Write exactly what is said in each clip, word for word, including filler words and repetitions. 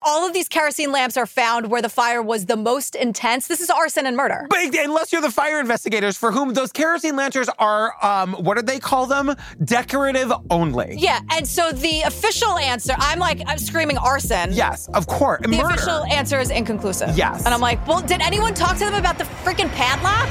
all of these kerosene lamps are found where the fire was the most intense. This is arson and murder. But unless you're the fire investigators for whom those kerosene lanterns are, um, what do they call them? Decorative only. Yeah, and so the official answer, I'm like, I'm screaming arson. Yes, of course. The Murder. official answer is inconclusive. Yes. And I'm like, well, did anyone talk to them about the freaking padlock?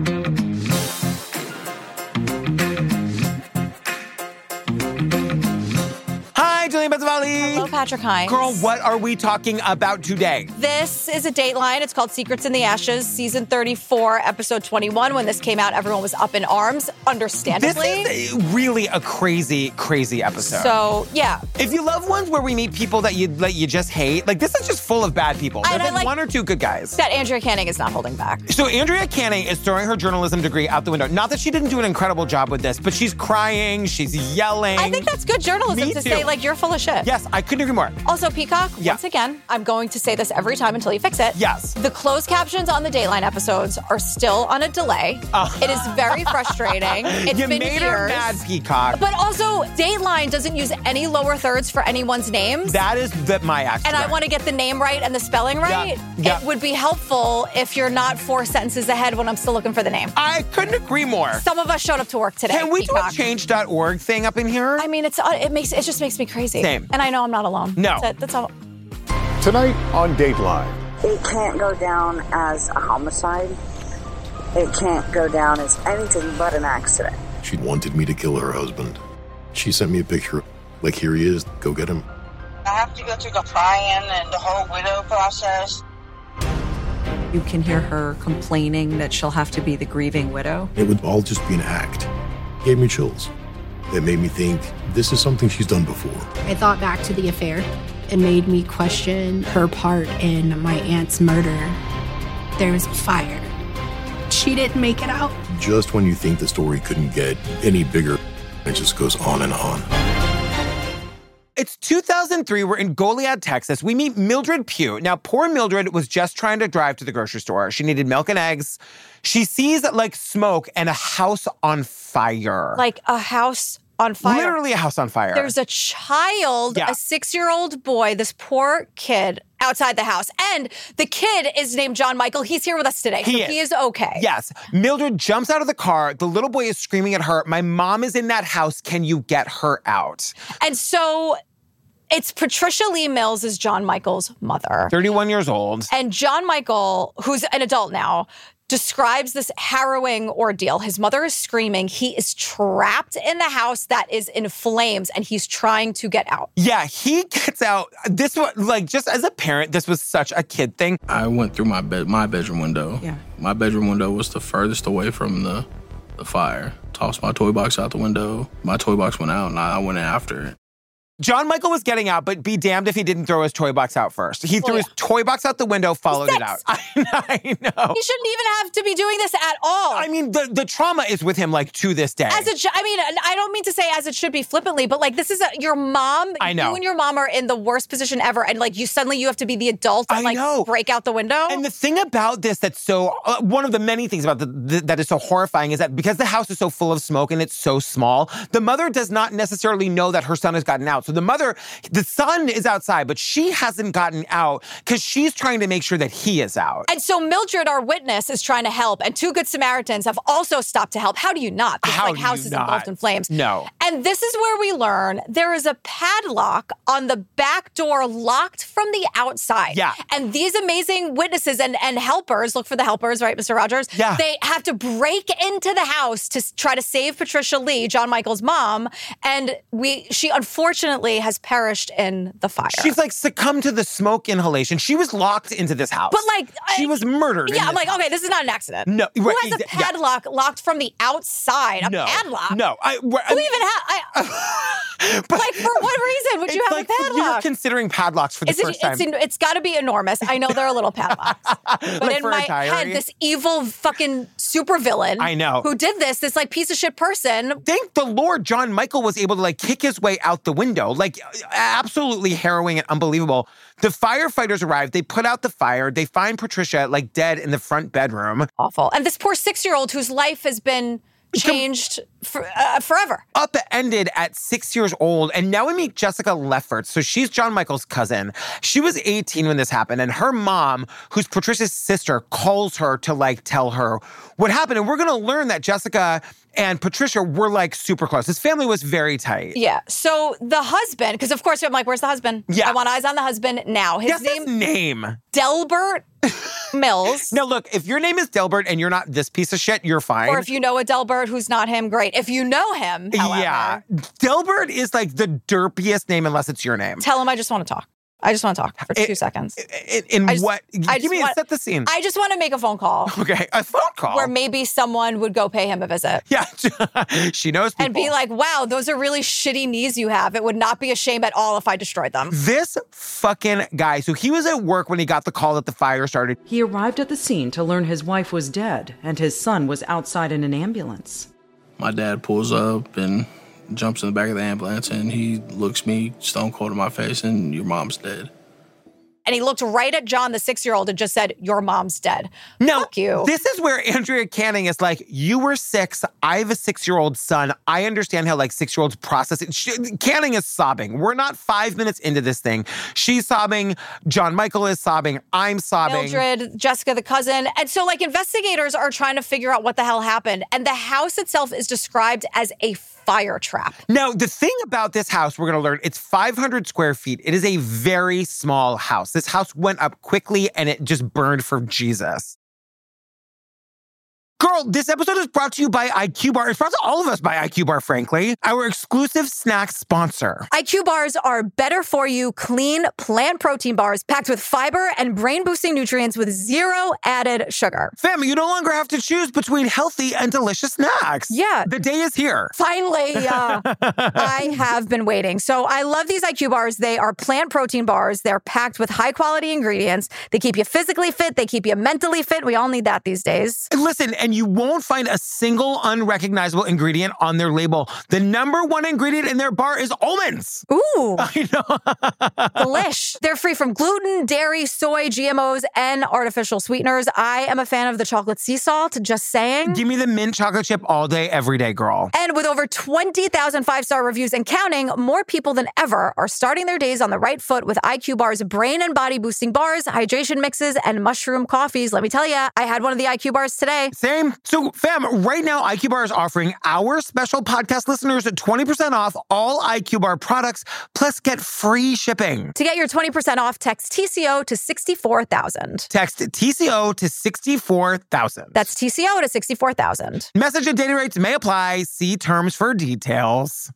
Hi, Jillian Benzavalli. Hello, Patrick Hines. Girl, what are we talking about today? This is a Dateline. It's called Secrets in the Ashes, season thirty-four, episode twenty-one. When this came out, everyone was up in arms, understandably. This is really a crazy, crazy episode. So, yeah. If you love ones where we meet people that you that you just hate, like this is just full of bad people. There's like, like one or two good guys. That Andrea Canning is not holding back. So Andrea Canning is throwing her journalism degree out the window. Not that she didn't do an incredible job with this, but she's crying, she's yelling. I think that's good journalism Me to too. say, like, you're full of shit. Yes, I couldn't agree more. Also, Peacock, Yeah. once again, I'm going to say this every time until you fix it. Yes. The closed captions on the Dateline episodes are still on a delay. Uh. It is very frustrating. It's you been made years. her mad, Peacock. But also, Dateline doesn't use any lower thirds for anyone's names. That is the, my accident. And I want to get the name right and the spelling right. Yeah. Yeah. It would be helpful if you're not four sentences ahead when I'm still looking for the name. I couldn't agree more. Some of us showed up to work today. Can we Peacock. do a change dot org thing up in here? I mean, it's uh, it makes it just makes me crazy. Same. And I know I'm not alone. No. That's, it. That's all. Tonight on Dateline. It can't go down as a homicide. It can't go down as anything but an accident. She wanted me to kill her husband. She sent me a picture. Like, here he is. Go get him. I have to go through the pry-in and the whole widow process. You can hear her complaining that she'll have to be the grieving widow. It would all just be an act. Gave me chills. That made me think this is something she's done before. I thought back to the affair. It made me question her part in my aunt's murder. There was a fire. She didn't make it out. Just when you think the story couldn't get any bigger, it just goes on and on. It's two thousand three. We're in Goliad, Texas. We meet Mildred Pugh. Now, poor Mildred was just trying to drive to the grocery store. She needed milk and eggs. She sees, like, smoke and a house on fire. Like a house on fire. Literally a house on fire. There's a child, Yeah. a six-year-old boy, this poor kid outside the house. And the kid is named John Michael. He's here with us today. He so is. He is okay. Yes. Mildred jumps out of the car. The little boy is screaming at her, "My mom is in that house. Can you get her out?" And so it's Patricia Lee Mills is John Michael's mother. thirty-one years old. And John Michael, who's an adult now, describes this harrowing ordeal. His mother is screaming. He is trapped in the house that is in flames, and he's trying to get out. Yeah, he gets out. This was, like, just as a parent, this was such a kid thing. I went through my bed, my bedroom window. Yeah. My bedroom window was the furthest away from the, the fire. Tossed my toy box out the window. My toy box went out, and I, I went in after it. John Michael was getting out, but be damned if he didn't throw his toy box out first. He threw yeah. his toy box out the window, followed it out. I, I know. He shouldn't even have to be doing this at all. I mean, the, the trauma is with him, like, to this day. As it, sh- I mean, I don't mean to say as it should be flippantly, but like this is a, your mom. I know. You and your mom are in the worst position ever, and like you suddenly you have to be the adult and I like know. break out the window. And the thing about this that's so, uh, one of the many things about the, the, that is so horrifying is that because the house is so full of smoke and it's so small, the mother does not necessarily know that her son has gotten out. So the mother, the son is outside, but she hasn't gotten out because she's trying to make sure that he is out. And so Mildred, our witness, is trying to help, and two good Samaritans have also stopped to help. How do you not? There's How like do you houses not? engulfed in flames. No. And this is where we learn there is a padlock on the back door locked from the outside. Yeah. And these amazing witnesses and, and helpers, look for the helpers, right, Mister Rogers? Yeah. They have to break into the house to s- try to save Patricia Lee, John Michael's mom. And we, she unfortunately has perished in the fire. She's like succumbed to the smoke inhalation. She was locked into this house. But like, she I- was murdered. in Yeah, I'm this like, house. okay, this is not an accident. No, Who right, has a exa- yeah. padlock locked from the outside? A No, padlock? no. I, Who even has? but, Like, for what reason would you it's have like a padlock? You're considering padlocks for the Is it, first time. it's, it's got to be enormous. I know there are little padlocks. But Like in for a my diary? head, this evil fucking supervillain I know. who did this, this like piece of shit person. Thank the Lord John Michael was able to like kick his way out the window. Like absolutely harrowing and unbelievable. The firefighters arrive. They put out the fire. They find Patricia like dead in the front bedroom. Awful. And this poor six-year-old whose life has been changed for, uh, forever. Upended at six years old. And now we meet Jessica Lefferts. So she's John Michael's cousin. She was eighteen when this happened. And her mom, who's Patricia's sister, calls her to like tell her what happened. And we're going to learn that Jessica and Patricia were like super close. His family was very tight. Yeah. So the husband, because of course I'm like, where's the husband? Yeah. I want eyes on the husband now. His Guess name, his name. Delbert Mills. Now look, if your name is Delbert and you're not this piece of shit, you're fine. Or if you know a Delbert who's not him, great. If you know him, however, yeah. Delbert is like the derpiest name unless it's your name. tell him I just want to talk. I just want to talk for It- two seconds. In, in I just- what? I Give just me want- set the scene. I just want to make a phone call okay, a phone call. where maybe someone would go pay him a visit. yeah, she knows people. And be like, wow, those are really shitty knees you have. It would not be a shame at all if I destroyed them. This fucking guy, so he was at work when he got the call that the fire started. He arrived at the scene to learn his wife was dead and his son was outside in an ambulance. My dad pulls up and jumps in the back of the ambulance, and he looks me stone cold in my face, and your mom's dead. And he looked right at John, the six-year-old, and just said, your mom's dead. Now, Fuck you. this is where Andrea Canning is like, you were six, I have a six-year-old son. I understand how like six-year-olds process it. She, Canning is sobbing. We're not five minutes into this thing. She's sobbing. John Michael is sobbing. I'm sobbing. Mildred, Jessica, the cousin. And so like investigators are trying to figure out what the hell happened. And the house itself is described as a fire trap. Now, the thing about this house, we're going to learn, it's five hundred square feet. It is a very small house. This house went up quickly and it just burned for Jesus. Girl, this episode is brought to you by I Q Bar. It's brought to all of us by I Q Bar, frankly, our exclusive snack sponsor. I Q bars are better for you, clean plant protein bars packed with fiber and brain-boosting nutrients with zero added sugar. Fam, you no longer have to choose between healthy and delicious snacks. Yeah. The day is here. Finally, uh, I have been waiting. So I love these I Q bars. They are plant protein bars. They're packed with high-quality ingredients. They keep you physically fit. They keep you mentally fit. We all need that these days. And listen, and you won't find a single unrecognizable ingredient on their label. The number one ingredient in their bar is almonds. Ooh. I know. Delish. They're free from gluten, dairy, soy, G M Os, and artificial sweeteners. I am a fan of the chocolate sea salt, just saying. Give me the mint chocolate chip all day, every day, girl. And with over twenty thousand five-star reviews and counting, more people than ever are starting their days on the right foot with I Q Bar's brain and body boosting bars, hydration mixes, and mushroom coffees. Let me tell you, I had one of the I Q Bars today. Same. So, fam, right now, I Q Bar is offering our special podcast listeners twenty percent off all I Q Bar products, plus get free shipping. To get your twenty percent off, text T C O to sixty-four thousand. Text T C O to sixty-four thousand. That's T C O to sixty-four thousand. Message and data rates may apply. See terms for details.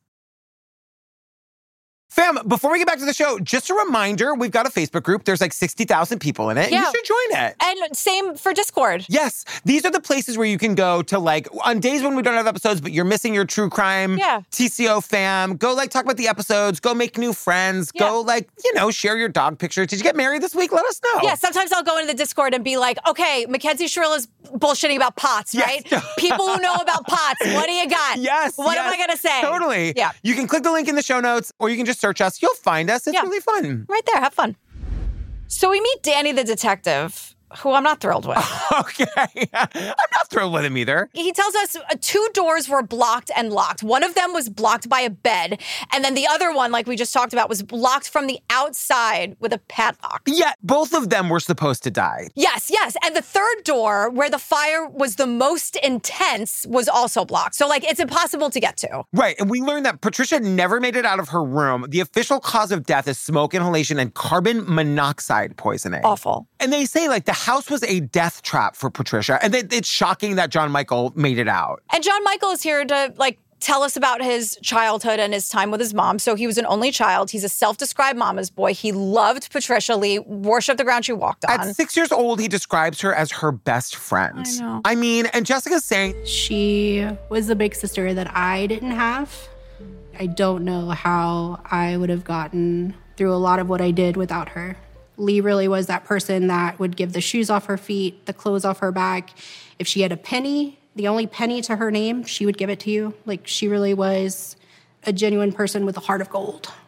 Fam, before we get back to the show, just a reminder, we've got a Facebook group. There's like sixty thousand people in it. Yeah. You should join it. And same for Discord. Yes. These are the places where you can go to like, on days when we don't have episodes, but you're missing your true crime Yeah. T C O fam, go like talk about the episodes, go make new friends, Yeah. go like, you know, share your dog pictures. Did you get married this week? Let us know. Yeah, sometimes I'll go into the Discord and be like, okay, Mackenzie Shrill is bullshitting about pots, Yes. right? People who know about pots, what do you got? Yes. What am yes, I going to say? Totally. Yeah. You can click the link in the show notes or you can just search us. You'll find us. It's Yeah. really fun. Right there, have fun. So we meet Danny the detective, who I'm not thrilled with. Okay. I'm not thrilled with him either. He tells us uh, two doors were blocked and locked. One of them was blocked by a bed, and then the other one, like we just talked about, was locked from the outside with a padlock. Yeah, both of them were supposed to die. Yes, yes. And the third door, where the fire was the most intense, was also blocked. So, like, it's impossible to get to. Right, and we learned that Patricia never made it out of her room. The official cause of death is smoke inhalation and carbon monoxide poisoning. Awful. And they say, like, the house was a death trap for Patricia. And it, it's shocking that John Michael made it out. And John Michael is here to, like, tell us about his childhood and his time with his mom. So he was an only child. He's a self-described mama's boy. He loved Patricia Lee, worshipped the ground she walked on. At six years old, he describes her as her best friend. I know. I mean, and Jessica's saying, She was the big sister that I didn't have. I don't know how I would have gotten through a lot of what I did without her. Lee really was that person that would give the shoes off her feet, the clothes off her back. If she had a penny, the only penny to her name, she would give it to you. Like, she really was a genuine person with a heart of gold.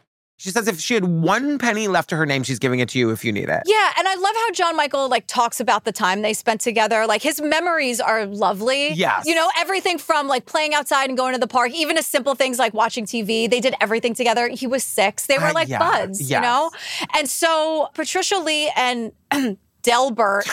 She says if she had one penny left to her name, she's giving it to you if you need it. Yeah, and I love how John Michael like talks about the time they spent together. Like his memories are lovely. Yes. You know, everything from like playing outside and going to the park, even as simple things like watching T V. They did everything together. He was six. They were Uh, like yeah, buds, yes. you know? And so Patricia Lee and Delbert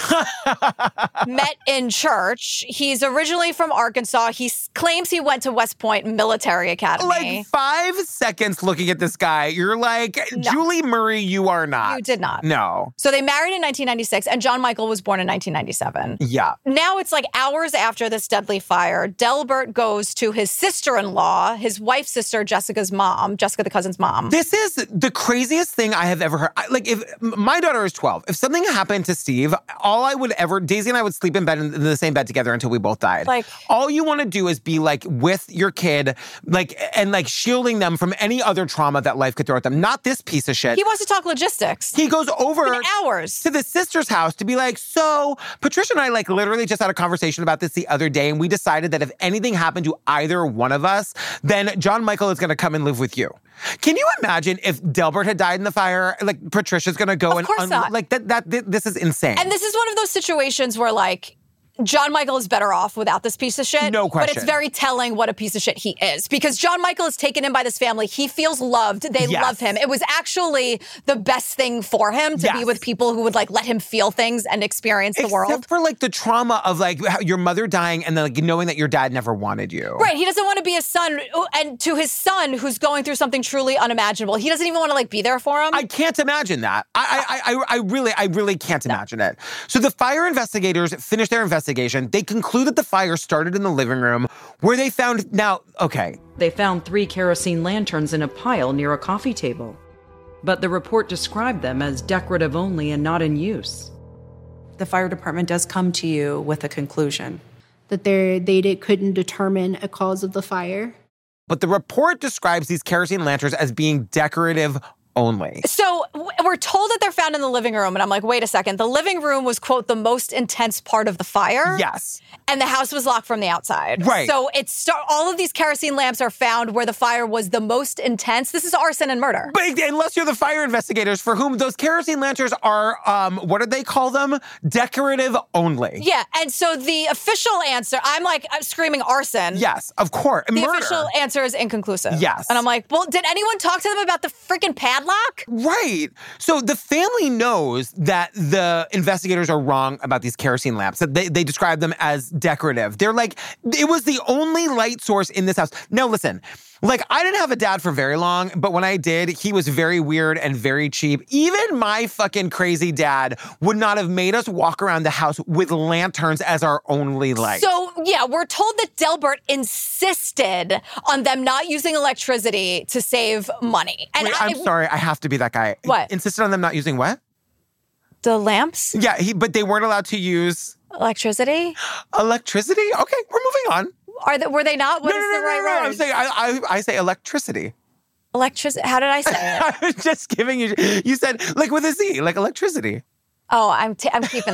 met in church. He's originally from Arkansas. He s- claims he went to West Point Military Academy. Like five seconds looking at this guy, you're like, No. Julie Murray, you are not. You did not. No. So they married in nineteen ninety-six, and John Michael was born in nineteen ninety-seven. Yeah. Now it's like hours after this deadly fire. Delbert goes to his sister-in-law, his wife's sister, Jessica's mom, Jessica the cousin's mom. This is the craziest thing I have ever heard. I- Like, if my daughter is twelve, if something happened to Steve, all I would ever, Daisy and I would sleep in bed in the same bed together until we both died. Like- all you want to do is be like with your kid, like, and like shielding them from any other trauma that life could throw at them. Not this piece of shit. He wants to talk logistics. He goes over In hours. to the sister's house to be like, so Patricia and I like literally just had a conversation about this the other day, and we decided that if anything happened to either one of us, then John Michael is going to come and live with you. Can you imagine if Delbert had died in the fire? Like Patricia's going to go Of and course not. like that. That th- this is insane. And this is one of those situations where, like, John Michael is better off without this piece of shit. No But question. it's very telling what a piece of shit he is. Because John Michael is taken in by this family. He feels loved. They Yes. love him. It was actually the best thing for him to be Yes. with people who would, like, let him feel things and experience the Except world. for like the trauma of like how your mother dying and then like knowing that your dad never wanted you. Right. He doesn't want to be a son. And to his son who's going through something truly unimaginable, he doesn't even want to, like, be there for him. I can't imagine that. I, I, I, I really, I really can't imagine it. So the fire investigators finished their investigation. They conclude that the fire started in the living room, where they found now. Okay, They found three kerosene lanterns in a pile near a coffee table. But the report described them as decorative only and not in use. The fire department does come to you with a conclusion. That they they did, couldn't determine a cause of the fire. but the report describes these kerosene lanterns as being decorative only. So w- we're told that they're found in the living room. And I'm like, wait a second. The living room was, quote, the most intense part of the fire. Yes. And the house was locked from the outside. Right. So it's star- all of these kerosene lamps are found where the fire was the most intense. This is arson and murder. But unless you're the fire investigators for whom those kerosene lanterns are, um, what do they call them? Decorative only. Yeah. And so the official answer, I'm like, I'm screaming arson. Yes, of course. The Murder. official answer is inconclusive. Yes. And I'm like, well, did anyone talk to them about the freaking padlock? Right. So the family knows that the investigators are wrong about these kerosene lamps, that they, they describe them as decorative. They're like, it was the only light source in this house. Now, listen, like, I didn't have a dad for very long, but when I did, he was very weird and very cheap. Even my fucking crazy dad would not have made us walk around the house with lanterns as our only light. So, yeah, we're told that Delbert insisted on them not using electricity to save money. And Wait, I, I'm sorry, I have to be that guy. What? Insisted on them not using what? The lamps? Yeah, he, but they weren't allowed to use Electricity? electricity? Okay, we're moving on. Are they, were they not? What no, is no, no, the right no, no, word? I'm saying, I, I, I say electricity. Electricity. How did I say it? I was just giving you, you said, like with a Z, like electricity. Oh, I'm t- I'm keeping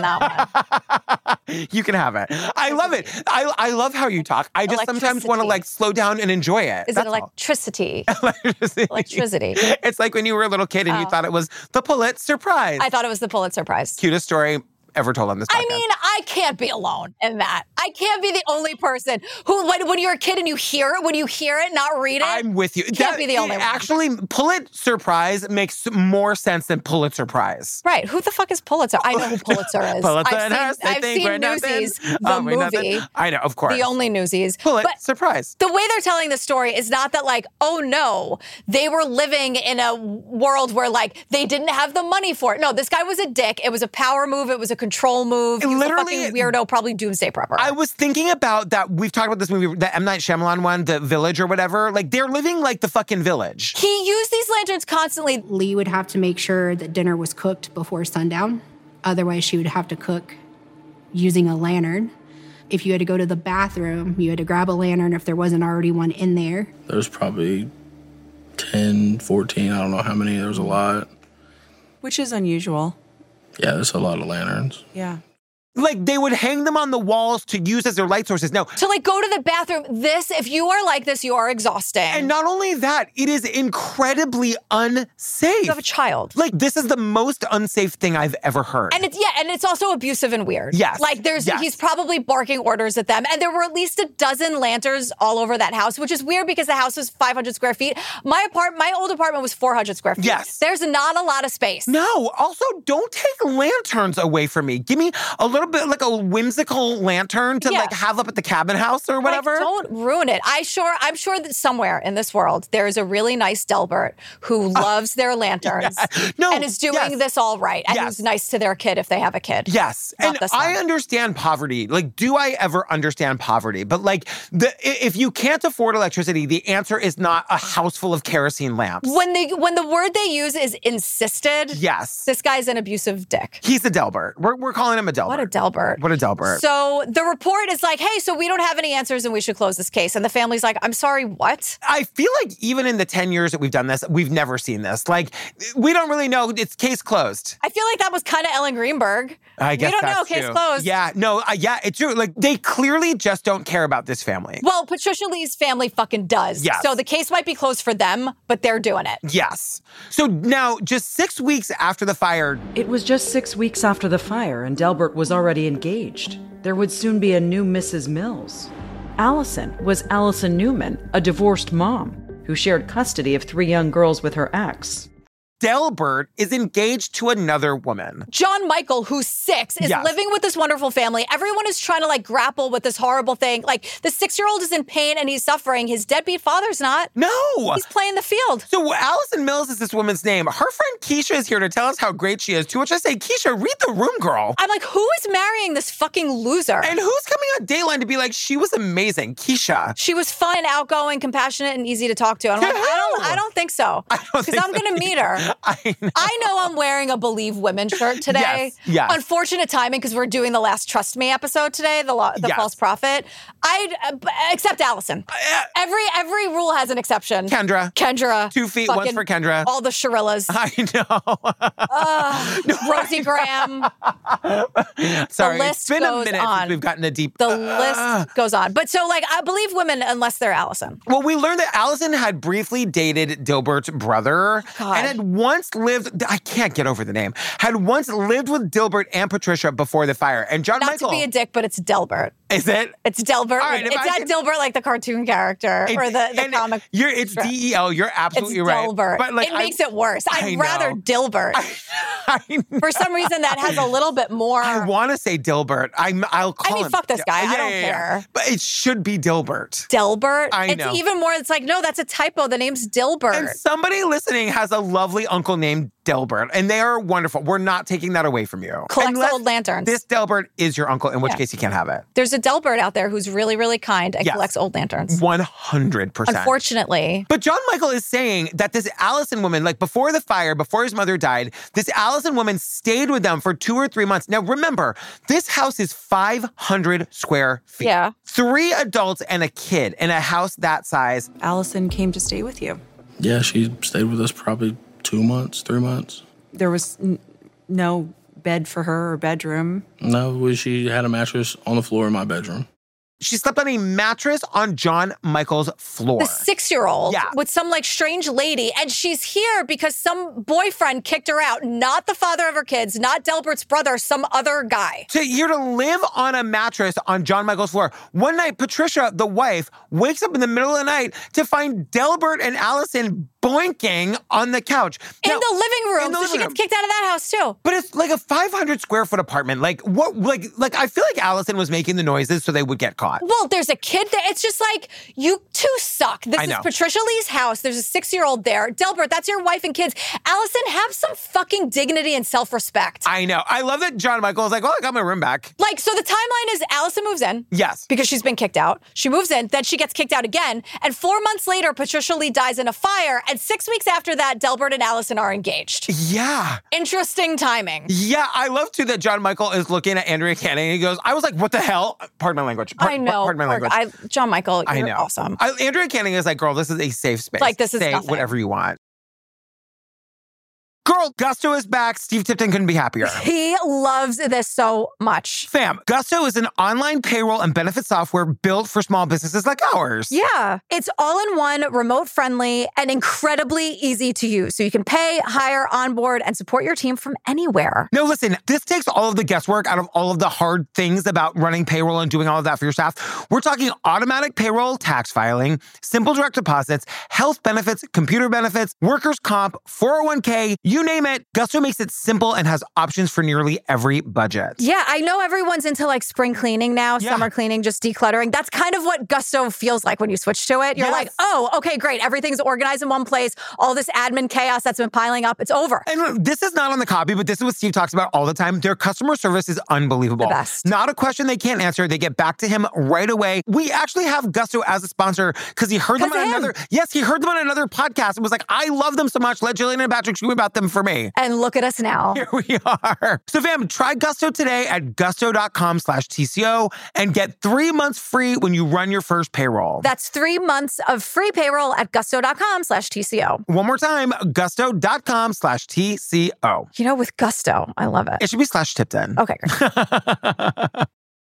that one. You can have it. I love it. I, I love how you talk. I just sometimes want to Electricity. like slow down and enjoy it. Is That's it all. electricity? Electricity. Electricity. It's like when you were a little kid and you Oh. thought it was the Pulitzer Prize. I thought it was the Pulitzer Prize. Cutest story ever told on this podcast. I mean, I can't be alone in that. I can't be the only person who, when, when you're a kid and you hear it, when you hear it, not read it. I'm with you. Can't That- be the only one. Actually, Pulitzer Prize makes more sense than Pulitzer Prize. Right. Who the fuck is Pulitzer? I know who Pulitzer is. Pulitzer I've and seen, us, they I've think seen we're nothing. Newsies, the Oh, we're nothing. movie. I know, of course. The only Newsies. Pulitzer But Prize. the way they're telling the story is not that, like, oh no, they were living in a world where, like, they didn't have the money for it. No, this guy was a dick. It was a power move. It was a control move. He was Literally- a fucking weirdo, probably doomsday prepper. I was thinking about that. We've talked about this movie, the M. Night Shyamalan one, The Village or whatever. Like, they're living like the fucking village. he used these lanterns constantly. Lee would have to make sure that dinner was cooked before sundown. Otherwise, she would have to cook using a lantern. If you had to go to the bathroom, you had to grab a lantern if there wasn't already one in there. There's probably ten, fourteen, I don't know how many. There's a lot. Which is unusual. Yeah, there's a lot of lanterns. Yeah. Like, they would hang them on the walls to use as their light sources. No. To, like, go to the bathroom. This, if you are like this, you are exhausting. And not only that, it is incredibly unsafe. You have a child. Like, this is the most unsafe thing I've ever heard. And it's, yeah, and it's also abusive and weird. Yes. Like, there's, yes. he's probably barking orders at them. And there were at least a dozen lanterns all over that house, which is weird because the house was five hundred square feet. My apartment, my old apartment was four hundred square feet. Yes. There's not a lot of space. No. Also, don't take lanterns away from me. Give me a little bit like a whimsical lantern to Yeah. like have up at the cabin house or whatever. Like, don't ruin it. I sure, I'm sure that somewhere in this world there is a really nice Delbert who loves their lanterns yeah. no, and is doing yes. this all right and yes. who's nice to their kid if they have a kid. Yes. Not and this I one. understand poverty. Like, do I ever understand poverty? But like, the if you can't afford electricity, the answer is not a house full of kerosene lamps. When they when the word they use is insisted, yes. this guy's an abusive dick. He's a Delbert. We're, we're calling him a Delbert. What a Delbert. What a Delbert. So the report is like, hey, so we don't have any answers and we should close this case. And the family's like, I'm sorry, what? I feel like even in the ten years that we've done this, we've never seen this. Like, we don't really know. It's case closed. I feel like that was kind of Ellen Greenberg. I guess we don't that's know, case true. closed. Yeah, no, uh, yeah, it's true. Like, they clearly just don't care about this family. Well, Patricia Lee's family fucking does. Yes. So the case might be closed for them, but they're doing it. Yes. So now, just six weeks after the fire... It was just six weeks after the fire, and Delbert was already engaged. There would soon be a new Missus Mills. Allison was Allison Newman, a divorced mom, who shared custody of three young girls with her ex. Delbert is engaged to another woman. John Michael, who's six, is Yes. living with this wonderful family. Everyone is trying to like grapple with this horrible thing. Like the six-year-old is in pain and he's suffering. His deadbeat father's not. No. He's playing the field. So Allison Mills is this woman's name. Her friend Keisha is here to tell us how great she is, to which I say, Keisha, read the room, girl. I'm like, who is marrying this fucking loser? And who's coming on Dateline to be like, she was amazing, Keisha? She was fun, outgoing, compassionate, and easy to talk to. And I'm like, I don't, I don't think so. I don't Because think I'm so going to meet her. I know. I know I'm wearing a Believe Women shirt today. Yes, yes. Unfortunate timing because we're doing the last Trust Me episode today, the lo- the Yes. false prophet. I uh, except Allison. Uh, Every every rule has an exception. Kendra. Kendra. Two feet, fucking once for Kendra. All the Shirillas. I know. uh, No, Rosie Graham. Sorry, the it's list been a goes minute on. since we've gotten a deep... The Uh, list goes on. But so like I Believe Women unless they're Allison. Well, we learned that Allison had briefly dated Dilbert's brother God. and had once lived, I can't get over the name, had once lived with Dilbert and Patricia before the fire. And John Not Michael... to be a dick, but it's Delbert. Is it? It's Delbert. All right, if it's I not can- Dilbert like the cartoon character or the, the and comic. You're, it's strip. D E L. You're absolutely It's right. Delbert. But like, it I- makes it worse. I'd I rather know. Dilbert. I know. For some reason, that has a little bit more. I want to say Dilbert. I'm, I'll call I mean, him. fuck this guy. I Yeah, don't yeah, yeah. care. But it should be Dilbert. Delbert. I it's know. even more. It's like no, that's a typo. The name's Dilbert. And somebody listening has a lovely uncle named Delbert, and they are wonderful. We're not taking that away from you. Collects Unless old lanterns. This Delbert is your uncle, in which Yeah. case you can't have it. There's a Delbert out there who's really, really kind and Yes. collects old lanterns. one hundred percent. Unfortunately. But John Michael is saying that this Allison woman, like before the fire, before his mother died, this Allison woman stayed with them for two or three months. Now, remember, this house is five hundred square feet. Yeah. Three adults and a kid in a house that size. Allison came to stay with you. Yeah, she stayed with us probably two months, three months. There was n- no bed for her or bedroom. No, we- she had a mattress on the floor in my bedroom. She slept on a mattress on John Michael's floor. The six-year-old Yeah. with some like strange lady, and she's here because some boyfriend kicked her out. Not the father of her kids, not Delbert's brother, some other guy. To here to live on a mattress on John Michael's floor. One night, Patricia, the wife, wakes up in the middle of the night to find Delbert and Allison boinking on the couch. In Now- the living room, in the so living she gets room. kicked out of that house too. But it's like a five hundred square foot apartment. Like what? Like like I feel like Allison was making the noises so they would get caught. Well, there's a kid there. It's just like, you two suck. This I is know. Patricia Lee's house. There's a six-year-old there. Delbert, that's your wife and kids. Allison, have some fucking dignity and self-respect. I know. I love that John Michael's like, oh, I got my room back. Like, so the timeline is Allison moves in. Yes. Because she's been kicked out. She moves in, then she gets kicked out again. And four months later, Patricia Lee dies in a fire. And six weeks after that, Delbert and Allison are engaged. Yeah. Interesting timing. Yeah, I love too that John Michael is looking at Andrea Canning and he goes, I was like, what the hell? Pardon my language. Par- I know. Pardon my Poor language. guy. I, John Michael, you're I know. awesome. I, Andrea Canning is like, girl, this is a safe space. Like, this is Say nothing. whatever you want. Girl, Gusto is back. Steve Tipton couldn't be happier. He loves this so much. Fam, Gusto is an online payroll and benefit software built for small businesses like ours. Yeah. It's all-in-one, remote-friendly, and incredibly easy to use. So you can pay, hire, onboard, and support your team from anywhere. No, listen, this takes all of the guesswork out of all of the hard things about running payroll and doing all of that for your staff. We're talking automatic payroll, tax filing, simple direct deposits, health benefits, computer benefits, workers' comp, four oh one k, you name it. Gusto makes it simple and has options for nearly every budget. Yeah, I know everyone's into like spring cleaning now, Yeah. summer cleaning, just decluttering. That's kind of what Gusto feels like when you switch to it. You're Yes. like, oh, okay, great. Everything's organized in one place. All this admin chaos that's been piling up, it's over. And look, this is not on the copy, but this is what Steve talks about all the time. Their customer service is unbelievable. The best. Not a question they can't answer. They get back to him right away. We actually have Gusto as a sponsor because he heard them 'Cause on of him. another. Yes, he heard them on another podcast and was like, I love them so much. Let Jillian and Patrick scream about them for me. And look at us now. Here we are. So fam, try Gusto today at gusto.com slash TCO and get three months free when you run your first payroll. That's three months of free payroll at gusto.com slash TCO. One more time, gusto.com slash TCO. You know, with Gusto, I love it. It should be slash Tipton. Okay, great.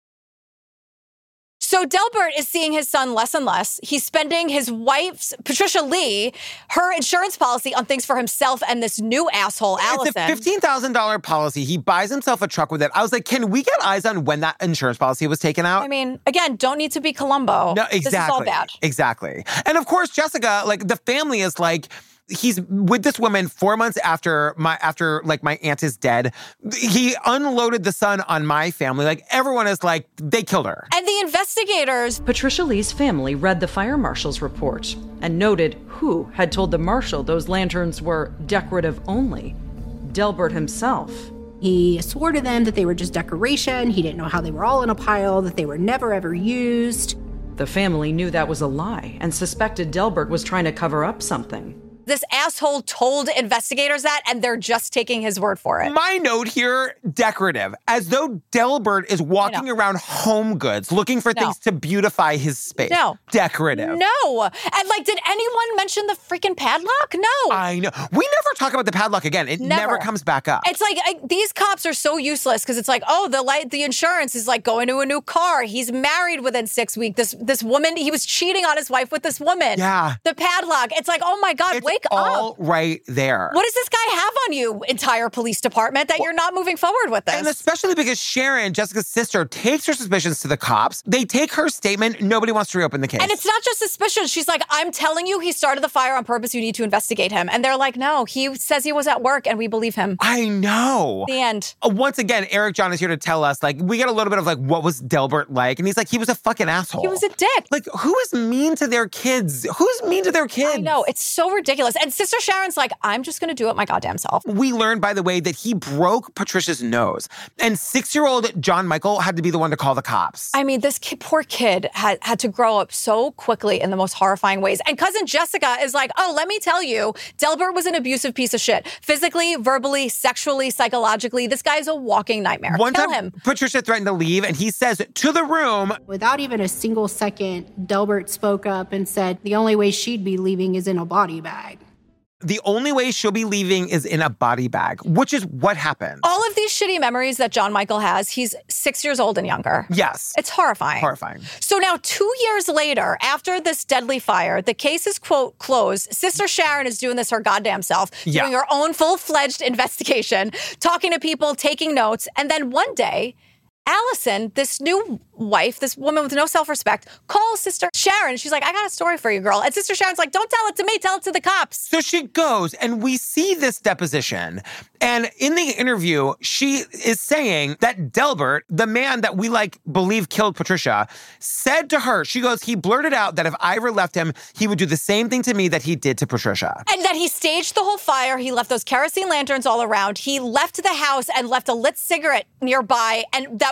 So Delbert is seeing his son less and less. He's spending his wife's, Patricia Lee, her insurance policy on things for himself and this new asshole, Allison. It's a fifteen thousand dollars policy. He buys himself a truck with it. I was like, can we get eyes on when that insurance policy was taken out? I mean, again, don't need to be Columbo. No, exactly. This is all bad. Exactly. And of course, Jessica, like the family is like, he's with this woman four months after my after like my aunt is dead. He unloaded the son on my family. Like everyone is like, they killed her. And the investigators. Patricia Lee's family read the fire marshal's report and noted who had told the marshal those lanterns were decorative only. Delbert himself. He swore to them that they were just decoration. He didn't know how they were all in a pile, that they were never ever used. The family knew that was a lie and suspected Delbert was trying to cover up something. This asshole told investigators that, and they're just taking his word for it. My note here, decorative, as though Delbert is walking around Home Goods looking for No. things to beautify his space. No. Decorative. No. And like, did anyone mention the freaking padlock? No. I know. We never talk about the padlock again. It never, Never. comes back up. It's like I, these cops are so useless because it's like, oh, the light, the insurance is like going to a new car. He's married within six weeks. This this woman, he was cheating on his wife with this woman. Yeah. The padlock. It's like, oh my God, It's wake all up. right there. What does this guy have on you, entire police department, that you're not moving forward with this? And especially because Sharon, Jessica's sister, takes her suspicions to the cops. They take her statement. Nobody wants to reopen the case. And it's not just suspicion. She's like, I'm telling you, he started the fire on purpose. You need to investigate him. And they're like, no, he says he was at work and we believe him. I know. The end. Uh, Once again, Eric John is here to tell us, like, we get a little bit of, like, what was Delbert like? And he's like, he was a fucking asshole. He was a dick. Like, who is mean to their kids? Who's mean to their kids? I know. It's so ridiculous. And Sister Sharon's like, I'm just going to do it my goddamn self. We learned, by the way, that he broke Patricia's nose. And six-year-old John Michael had to be the one to call the cops. I mean, this kid, poor kid had, had to grow up so quickly in the most horrifying ways. And cousin Jessica is like, oh, let me tell you, Delbert was an abusive piece of shit. Physically, verbally, sexually, psychologically. This guy's a walking nightmare. One Kill time, him. Patricia threatened to leave, and he says to the room, Without even a single second, Delbert spoke up and said the only way she'd be leaving is in a body bag. the only way she'll be leaving is in a body bag, which is what happened. All of these shitty memories that John Michael has, he's six years old and younger. Yes. It's horrifying. Horrifying. So now, two years later, after this deadly fire, the case is, quote, closed. Sister Sharon is doing this her goddamn self, Yeah. doing her own full-fledged investigation, talking to people, taking notes. And then one day, Allison, this new wife, this woman with no self-respect, calls Sister Sharon. She's like, I got a story for you, girl. And Sister Sharon's like, don't tell it to me, tell it to the cops. So she goes, and we see this deposition. And in the interview, she is saying that Delbert, the man that we like believe killed Patricia, said to her, she goes, he blurted out that if I ever left him, he would do the same thing to me that he did to Patricia. And that he staged the whole fire. He left those kerosene lanterns all around. He left the house and left a lit cigarette nearby. And that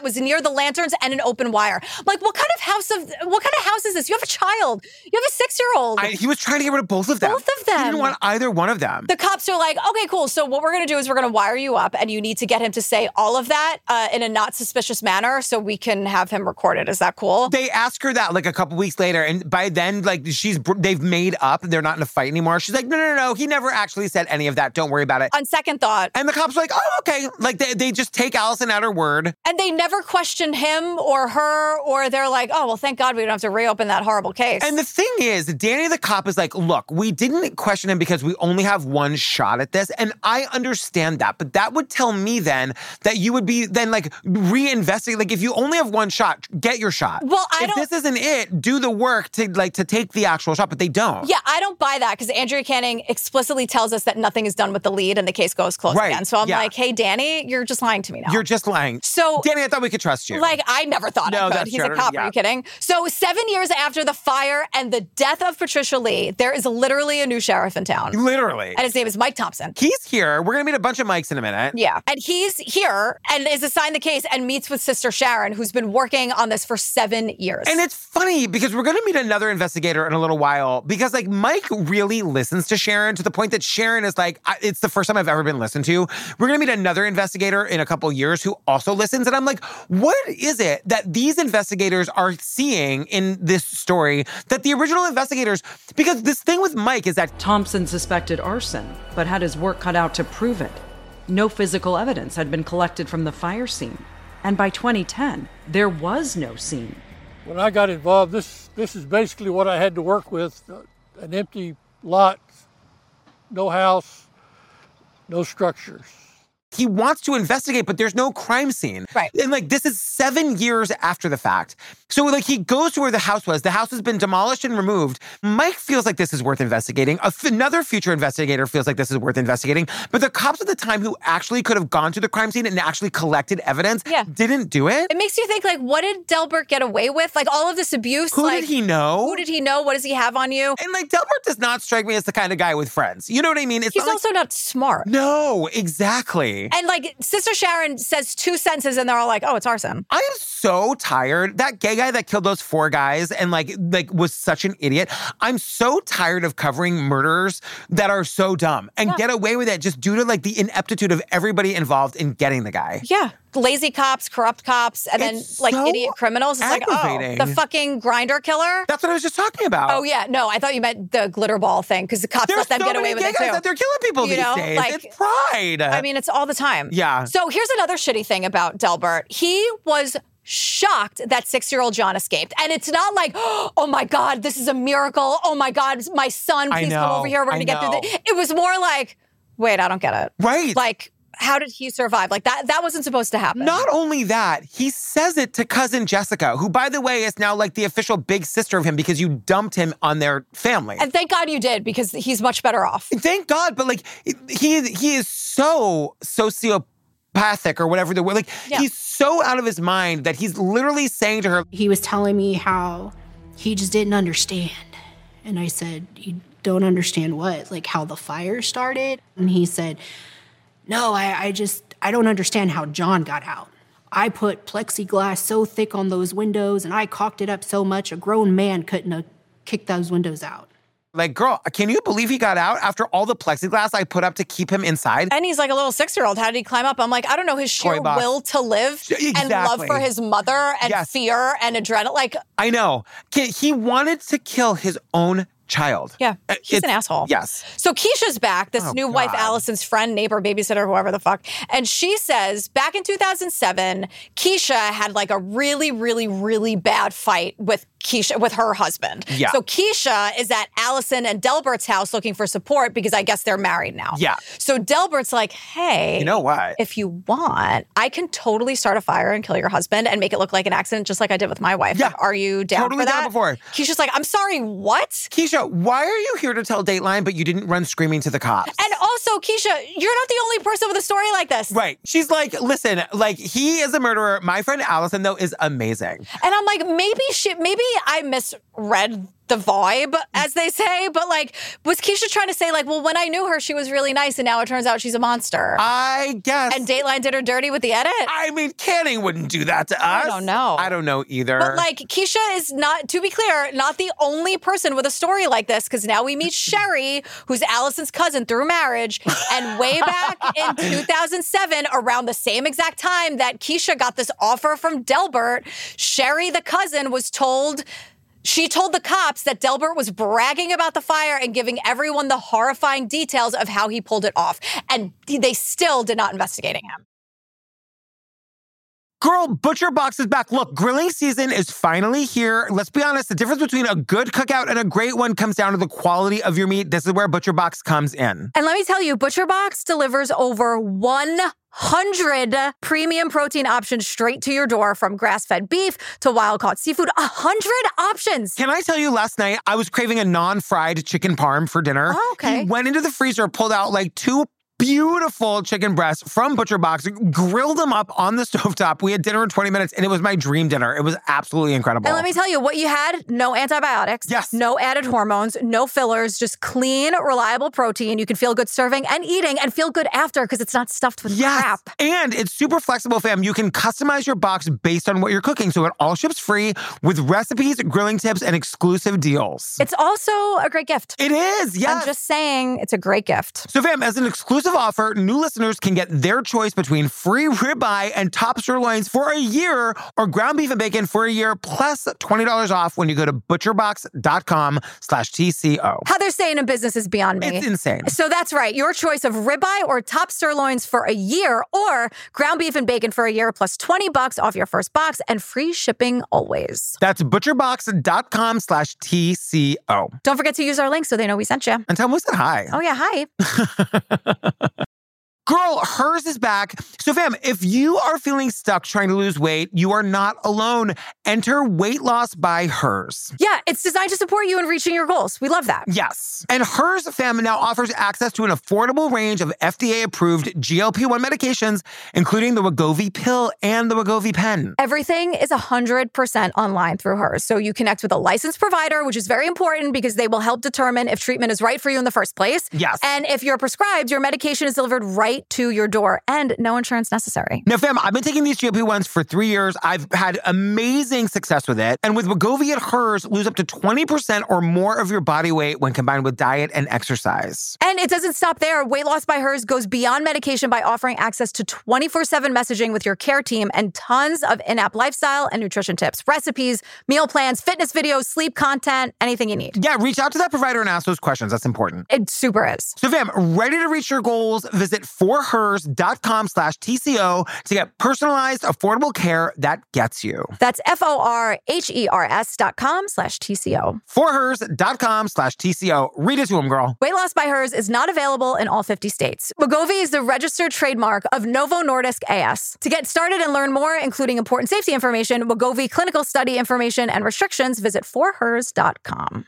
that was near the lanterns and an open wire. I'm like, what kind of house of what kind of house is this? You have a child. You have a six-year-old. I, he was trying to get rid of both of them. Both of them. He didn't want either one of them. The cops are like, okay, cool. So what we're going to do is we're going to wire you up, and you need to get him to say all of that uh, in a not suspicious manner so we can have him recorded. Is that cool? They ask her that like a couple weeks later, and by then, like she's they've made up. They're not in a fight anymore. She's like, no, no, no, no. He never actually said any of that. Don't worry about it. On second thought. And the cops are like, oh, okay. Like they, they just take Allison at her word. And they never question him or her, or they're like, oh, well, thank God we don't have to reopen that horrible case. And the thing is, Danny the cop is like, look, we didn't question him because we only have one shot at this. And I understand that. But that would tell me then that you would be then like reinvesting. Like if you only have one shot, get your shot. Well, I if don't. If this isn't it, do the work to like to take the actual shot, but they don't. Yeah, I don't buy that because Andrea Canning explicitly tells us that nothing is done with the lead and the case goes closed right. again. So I'm yeah. like, hey, Danny, you're just lying to me now. You're just lying. So, Danny, I thought we could trust you. Like, I never thought no, I could. That's He's true. a cop. Yeah. Are you kidding? So seven years after the fire and the death of Patricia Lee, there is literally a new sheriff in town. Literally. And his name is Mike Thompson. He's here. We're going to meet a bunch of Mikes in a minute. Yeah. And he's here and is assigned the case and meets with Sister Sharon, who's been working on this for seven years. And it's funny because we're going to meet another investigator in a little while because like Mike really listens to Sharon to the point that Sharon is like, it's the first time I've ever been listened to. We're going to meet another investigator in a couple years who also listens. And I'm like, what is it that these investigators are seeing in this story that the original investigators, because this thing with Mike is that Thompson suspected arson, but had his work cut out to prove it. No physical evidence had been collected from the fire scene. And by twenty ten, there was no scene. When I got involved, this this is basically what I had to work with. Uh, an empty lot, no house, no structures. He wants to investigate, but there's no crime scene. Right. And like, this is seven years after the fact. So like, he goes to where the house was. The house has been demolished and removed. Mike feels like this is worth investigating. A f- another future investigator feels like this is worth investigating. But the cops at the time who actually could have gone to the crime scene and actually collected evidence yeah. didn't do it. It makes you think, like, what did Delbert get away with? Like, all of this abuse. Who like, did he know? Who did he know? What does he have on you? And like, Delbert does not strike me as the kind of guy with friends. You know what I mean? It's He's not also like, not smart. No, exactly. And like, Sister Sharon says two sentences and they're all like, oh, it's arson. I am so tired. That gay guy that killed those four guys and like, like was such an idiot. I'm so tired of covering murderers that are so dumb and yeah. get away with it just due to like the ineptitude of everybody involved in getting the guy. Yeah. Lazy cops, corrupt cops, and it's then like so idiot criminals. It's like, oh, the fucking grinder killer. That's what I was just talking about. Oh yeah, no, I thought you meant the glitter ball thing because the cops There's let them so get away with it too. That they're killing people you these know? days. Like, it's pride. I mean, it's all the time. Yeah. So here's another shitty thing about Delbert. He was shocked that six-year-old John escaped. And it's not like, oh my God, this is a miracle. Oh my God, my son, please come over here. We're going to get through this. It was more like, wait, I don't get it. Right. Like, how did he survive? Like, that that wasn't supposed to happen. Not only that, he says it to cousin Jessica, who, by the way, is now like the official big sister of him because you dumped him on their family. And thank God you did, because he's much better off. Thank God, but like, he he is so sociopathic or whatever the word. Like, yeah. he's so out of his mind that he's literally saying to her. He was telling me how he just didn't understand. And I said, you don't understand what? Like how the fire started? And he said, no, I, I just, I don't understand how John got out. I put plexiglass so thick on those windows and I caulked it up so much a grown man couldn't have kicked those windows out. Like, girl, can you believe he got out after all the plexiglass I put up to keep him inside? And he's like a little six-year-old. How did he climb up? I'm like, I don't know, his sheer will to live exactly. and love for his mother and yes. fear and adrenaline. Like, I know. He wanted to kill his own child. Yeah, he's it's, an asshole. Yes. So Keisha's back, this oh, new God. wife, Allison's friend, neighbor, babysitter, whoever the fuck. And she says back in two thousand seven, Keisha had like a really, really, really bad fight with Keisha, with her husband. Yeah. So Keisha is at Allison and Delbert's house looking for support because I guess they're married now. Yeah. So Delbert's like, hey. You know what? If you want, I can totally start a fire and kill your husband and make it look like an accident just like I did with my wife. Yeah. Like, are you down totally for that? Down before. Keisha's like, I'm sorry, what? Keisha, why are you here to tell Dateline, but you didn't run screaming to the cops? And also, Keisha, you're not the only person with a story like this. Right. She's like, listen, like, he is a murderer. My friend Allison, though, is amazing. And I'm like, maybe she, maybe I misread the vibe, as they say. But like, was Keisha trying to say like, well, when I knew her, she was really nice, and now it turns out she's a monster? I guess. And Dateline did her dirty with the edit? I mean, Canning wouldn't do that to us. I don't know. I don't know either. But like, Keisha is not, to be clear, not the only person with a story like this, because now we meet Sherry, who's Allison's cousin through marriage. And way back in two thousand seven, around the same exact time that Keisha got this offer from Delbert, Sherry, the cousin, was told, she told the cops that Delbert was bragging about the fire and giving everyone the horrifying details of how he pulled it off. And they still did not investigating him. Girl, Butcher Box is back. Look, grilling season is finally here. Let's be honest, the difference between a good cookout and a great one comes down to the quality of your meat. This is where Butcher Box comes in. And let me tell you, Butcher Box delivers over one hundred premium protein options straight to your door, from grass-fed beef to wild-caught seafood. one hundred options. Can I tell you, last night, I was craving a non-fried chicken parm for dinner. Oh, okay. He went into the freezer, pulled out like two beautiful chicken breasts from Butcher Box, grilled them up on the stovetop. We had dinner in twenty minutes, and it was my dream dinner. It was absolutely incredible. And let me tell you, what you had, no antibiotics, yes, no added hormones, no fillers, just clean, reliable protein. You can feel good serving and eating and feel good after because it's not stuffed with yes. crap. And it's super flexible, fam. You can customize your box based on what you're cooking, so it all ships free with recipes, grilling tips, and exclusive deals. It's also a great gift. It is, yes. I'm just saying, it's a great gift. So, fam, as an exclusive offer, new listeners can get their choice between free ribeye and top sirloins for a year, or ground beef and bacon for a year, plus twenty dollars off when you go to butcherbox.com slash TCO. How they're staying in business is beyond me. It's insane. So that's right. Your choice of ribeye or top sirloins for a year, or ground beef and bacon for a year, plus twenty bucks off your first box and free shipping always. That's butcherbox.com slash TCO. Don't forget to use our link so they know we sent you. And tell them we said hi. Oh, yeah, hi. Girl, Hers is back. So fam, if you are feeling stuck trying to lose weight, you are not alone. Enter Weight Loss by Hers. Yeah, it's designed to support you in reaching your goals. We love that. Yes. And Hers, fam, now offers access to an affordable range of F D A-approved G L P one medications, including the Wegovy pill and the Wegovy pen. Everything is one hundred percent online through Hers. So you connect with a licensed provider, which is very important because they will help determine if treatment is right for you in the first place. Yes. And if you're prescribed, your medication is delivered right to your door, and no insurance necessary. Now, fam, I've been taking these G L P ones for three years. I've had amazing success with it. And with Wegovy and Hers, lose up to twenty percent or more of your body weight when combined with diet and exercise. And it doesn't stop there. Weight Loss by Hers goes beyond medication by offering access to twenty-four seven messaging with your care team and tons of in-app lifestyle and nutrition tips, recipes, meal plans, fitness videos, sleep content, anything you need. Yeah, reach out to that provider and ask those questions. That's important. It super is. So, fam, ready to reach your goals? Visit forhers.com slash TCO to get personalized, affordable care that gets you. That's F-O-R-H-E-R-S dot com slash TCO. forhers.com slash TCO. Read it to them, girl. Weight Loss by Hers is not available in all fifty states. Wegovy is the registered trademark of Novo Nordisk A S. To get started and learn more, including important safety information, Wegovy clinical study information, and restrictions, visit for hers dot com.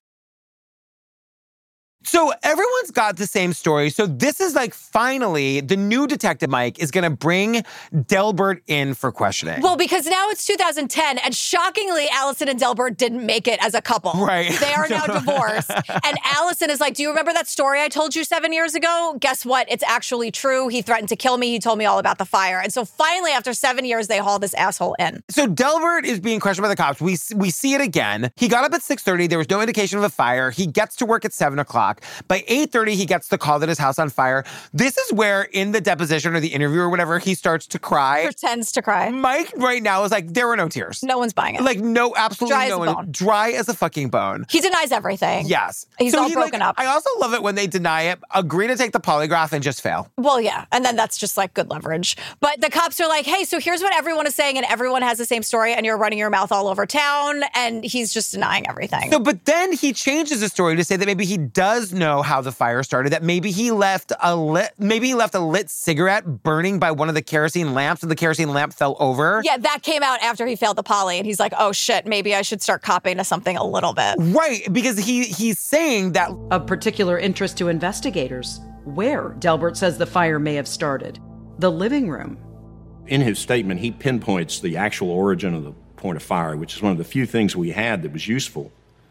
So everyone's got the same story. So this is like, finally, the new Detective Mike is going to bring Delbert in for questioning. Well, because now it's two thousand ten, and shockingly, Allison and Delbert didn't make it as a couple. Right. They are now divorced. And Allison is like, do you remember that story I told you seven years ago? Guess what? It's actually true. He threatened to kill me. He told me all about the fire. And so finally, after seven years, they haul this asshole in. So Delbert is being questioned by the cops. We we see it again. He got up at six thirty. There was no indication of a fire. He gets to work at seven o'clock. By eight thirty, he gets the call that his house on fire. This is where, in the deposition or the interview or whatever, he starts to cry. Pretends to cry. Mike right now is like, there were no tears. No one's buying it. Like, no, absolutely Dry no as a one. bone. Dry as a fucking bone. He denies everything. Yes. He's so all he, broken like, up. I also love it when they deny it, agree to take the polygraph, and just fail. Well, yeah. And then that's just like good leverage. But the cops are like, hey, so here's what everyone is saying, and everyone has the same story, and you're running your mouth all over town, and he's just denying everything. So, but then he changes the story to say that maybe he does know how the fire started, that maybe he left a lit, maybe he left a lit cigarette burning by one of the kerosene lamps, and the kerosene lamp fell over. Yeah, that came out after he failed the poly, and he's like, oh shit, maybe I should start copying to something a little bit. Right, because he he's saying that of particular interest to investigators, where Delbert says the fire may have started. The living room. In his statement, he pinpoints the actual origin of the point of fire, which is one of the few things we had that was useful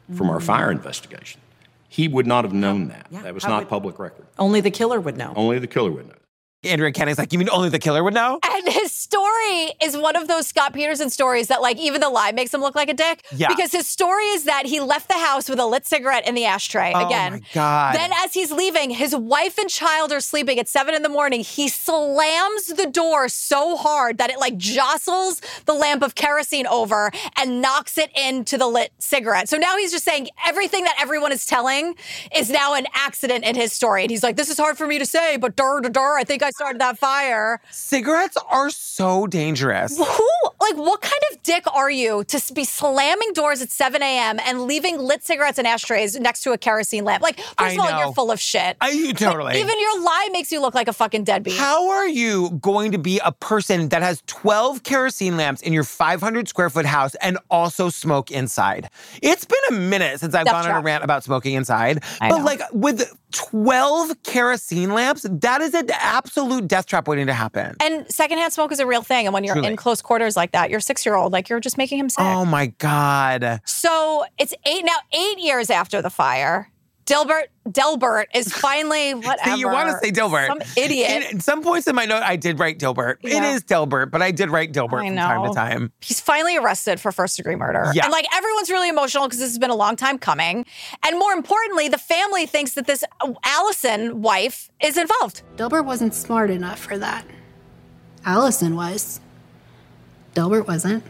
from our fire investigation. He would not have known that. Yeah, that was how not would- public record. Only the killer would know. Only the killer would know. Andrea Canning's like, you mean only the killer would know? And his story is one of those Scott Peterson stories that, like, even the lie makes him look like a dick. Yeah. Because his story is that he left the house with a lit cigarette in the ashtray Oh, again. my God. Then as he's leaving, his wife and child are sleeping at seven in the morning. He slams the door so hard that it, like, jostles the lamp of kerosene over and knocks it into the lit cigarette. So now he's just saying everything that everyone is telling is now an accident in his story. And he's like, this is hard for me to say, but dur, dur, dur, I think I started that fire. Cigarettes are so dangerous. Who, like, what kind of dick are you to be slamming doors at seven a.m. and leaving lit cigarettes and ashtrays next to a kerosene lamp? Like, first I of all, know. you're full of shit. I, you totally. Like, even your lie makes you look like a fucking deadbeat. How are you going to be a person that has twelve kerosene lamps in your five hundred square foot house and also smoke inside? It's been a minute since I've Death gone on a trap. rant about smoking inside. I but know. like with twelve kerosene lamps, that is an absolute death trap waiting to happen. And secondhand smoke is a real thing. And when you're Truly. in close quarters like that, your six-year-old, like, you're just making him sick. Oh my God. So it's eight now, eight years after the fire. Delbert, Delbert is finally whatever. See, you want to say Dilbert. Some idiot. In, in some points in my note, I did write Dilbert. It Yeah. is Dilbert, but I did write Dilbert I from know. time to time. He's finally arrested for first-degree murder. Yeah. And, like, everyone's really emotional because this has been a long time coming. And more importantly, the family thinks that this Allison wife is involved. Delbert wasn't smart enough for that. Allison was. Delbert wasn't.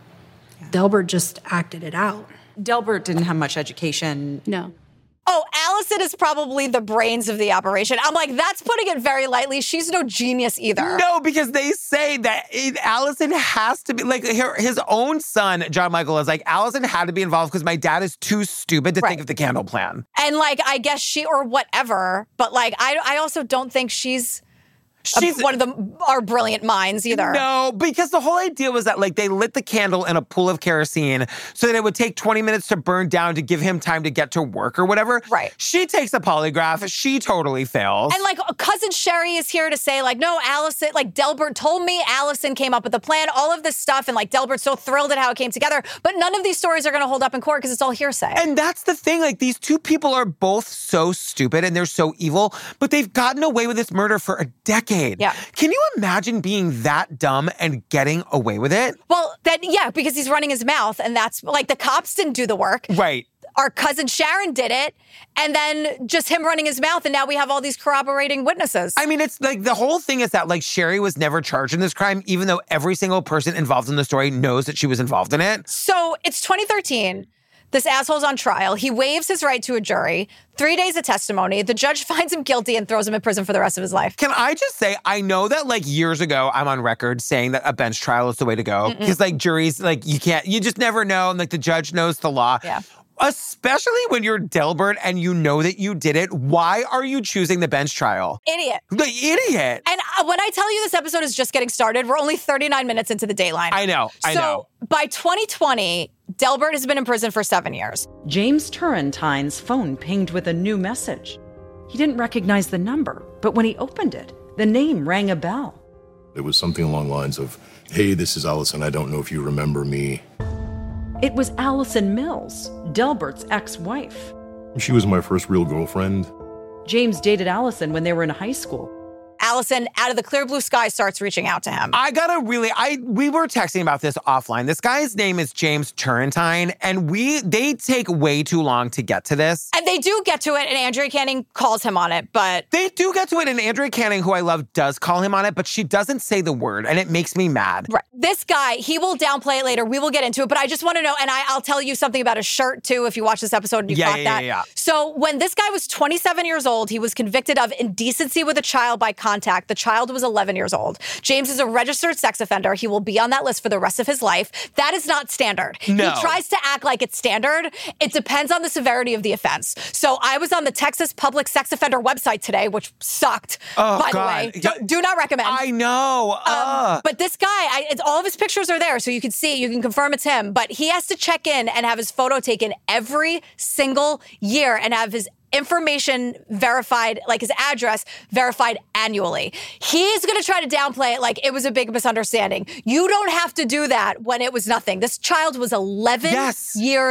Delbert just acted it out. Delbert didn't have much education. No. Oh, Allison is probably the brains of the operation. I'm like, that's putting it very lightly. She's no genius either. No, because they say that it, Allison has to be, like, her, his own son, John Michael, is like, Allison had to be involved because my dad is too stupid to Right. think of the candle plan. And, like, I guess she, or whatever, but, like, I, I also don't think she's, a- She's one of the our brilliant minds either. No, because the whole idea was that, like, they lit the candle in a pool of kerosene so that it would take twenty minutes to burn down to give him time to get to work or whatever. Right. She takes a polygraph. She totally fails. And, like, cousin Sherry is here to say, like, no, Allison, like, Delbert told me Allison came up with the plan, all of this stuff, and, like, Delbert's so thrilled at how it came together. But none of these stories are going to hold up in court because it's all hearsay. And that's the thing. Like, these two people are both so stupid and they're so evil, but they've gotten away with this murder for a decade. Yeah. Can you imagine being that dumb and getting away with it? Well, that, yeah, because he's running his mouth, and that's, like, the cops didn't do the work. Right. Our cousin Sharon did it, and then just him running his mouth, and now we have all these corroborating witnesses. I mean, it's like the whole thing is that, like, Sherry was never charged in this crime, even though every single person involved in the story knows that she was involved in it. So it's twenty thirteen. This asshole's on trial. He waives his right to a jury. Three days of testimony. The judge finds him guilty and throws him in prison for the rest of his life. Can I just say, I know that, like, years ago, I'm on record saying that a bench trial is the way to go. Mm-mm. Because, like, juries, like, you can't, you just never know. And, like, the judge knows the law. Yeah. Especially when you're Delbert and you know that you did it. Why are you choosing the bench trial? Idiot. The idiot. And uh, when I tell you this episode is just getting started, we're only thirty-nine minutes into the Dateline. I know, I so know. by twenty twenty, Delbert has been in prison for seven years. James Turrentine's phone pinged with a new message. He didn't recognize the number, but when he opened it, the name rang a bell. It was something along the lines of, hey, this is Allison. I don't know if you remember me. It was Allison Mills, Delbert's ex-wife. She was my first real girlfriend. James dated Allison when they were in high school. Allison, out of the clear blue sky, starts reaching out to him. I gotta really, I we were texting about this offline. This guy's name is James Turrentine, and we they take way too long to get to this. And they do get to it, and Andrea Canning calls him on it, but... They do get to it, and Andrea Canning, who I love, does call him on it, but she doesn't say the word, and it makes me mad. Right. This guy, he will downplay it later. We will get into it, but I just want to know, and I, I'll tell you something about his shirt, too, if you watch this episode and you Yeah, caught yeah, that. yeah, yeah. So when this guy was twenty-seven years old, he was convicted of indecency with a child by contact. The child was eleven years old. James is a registered sex offender. He will be on that list for the rest of his life. That is not standard. No. He tries to act like it's standard. It depends on the severity of the offense. So I was on the Texas Public Sex Offender website today, which sucked, Oh, by God. the way. Do, do not recommend. I know. Uh. Um, but this guy, I, it's, all of his pictures are there, so you can see, you can confirm it's him. But he has to check in and have his photo taken every single year and have his information verified, like his address verified annually. He's going to try to downplay it like it was a big misunderstanding. You don't have to do that when it was nothing. This child was eleven Yes. years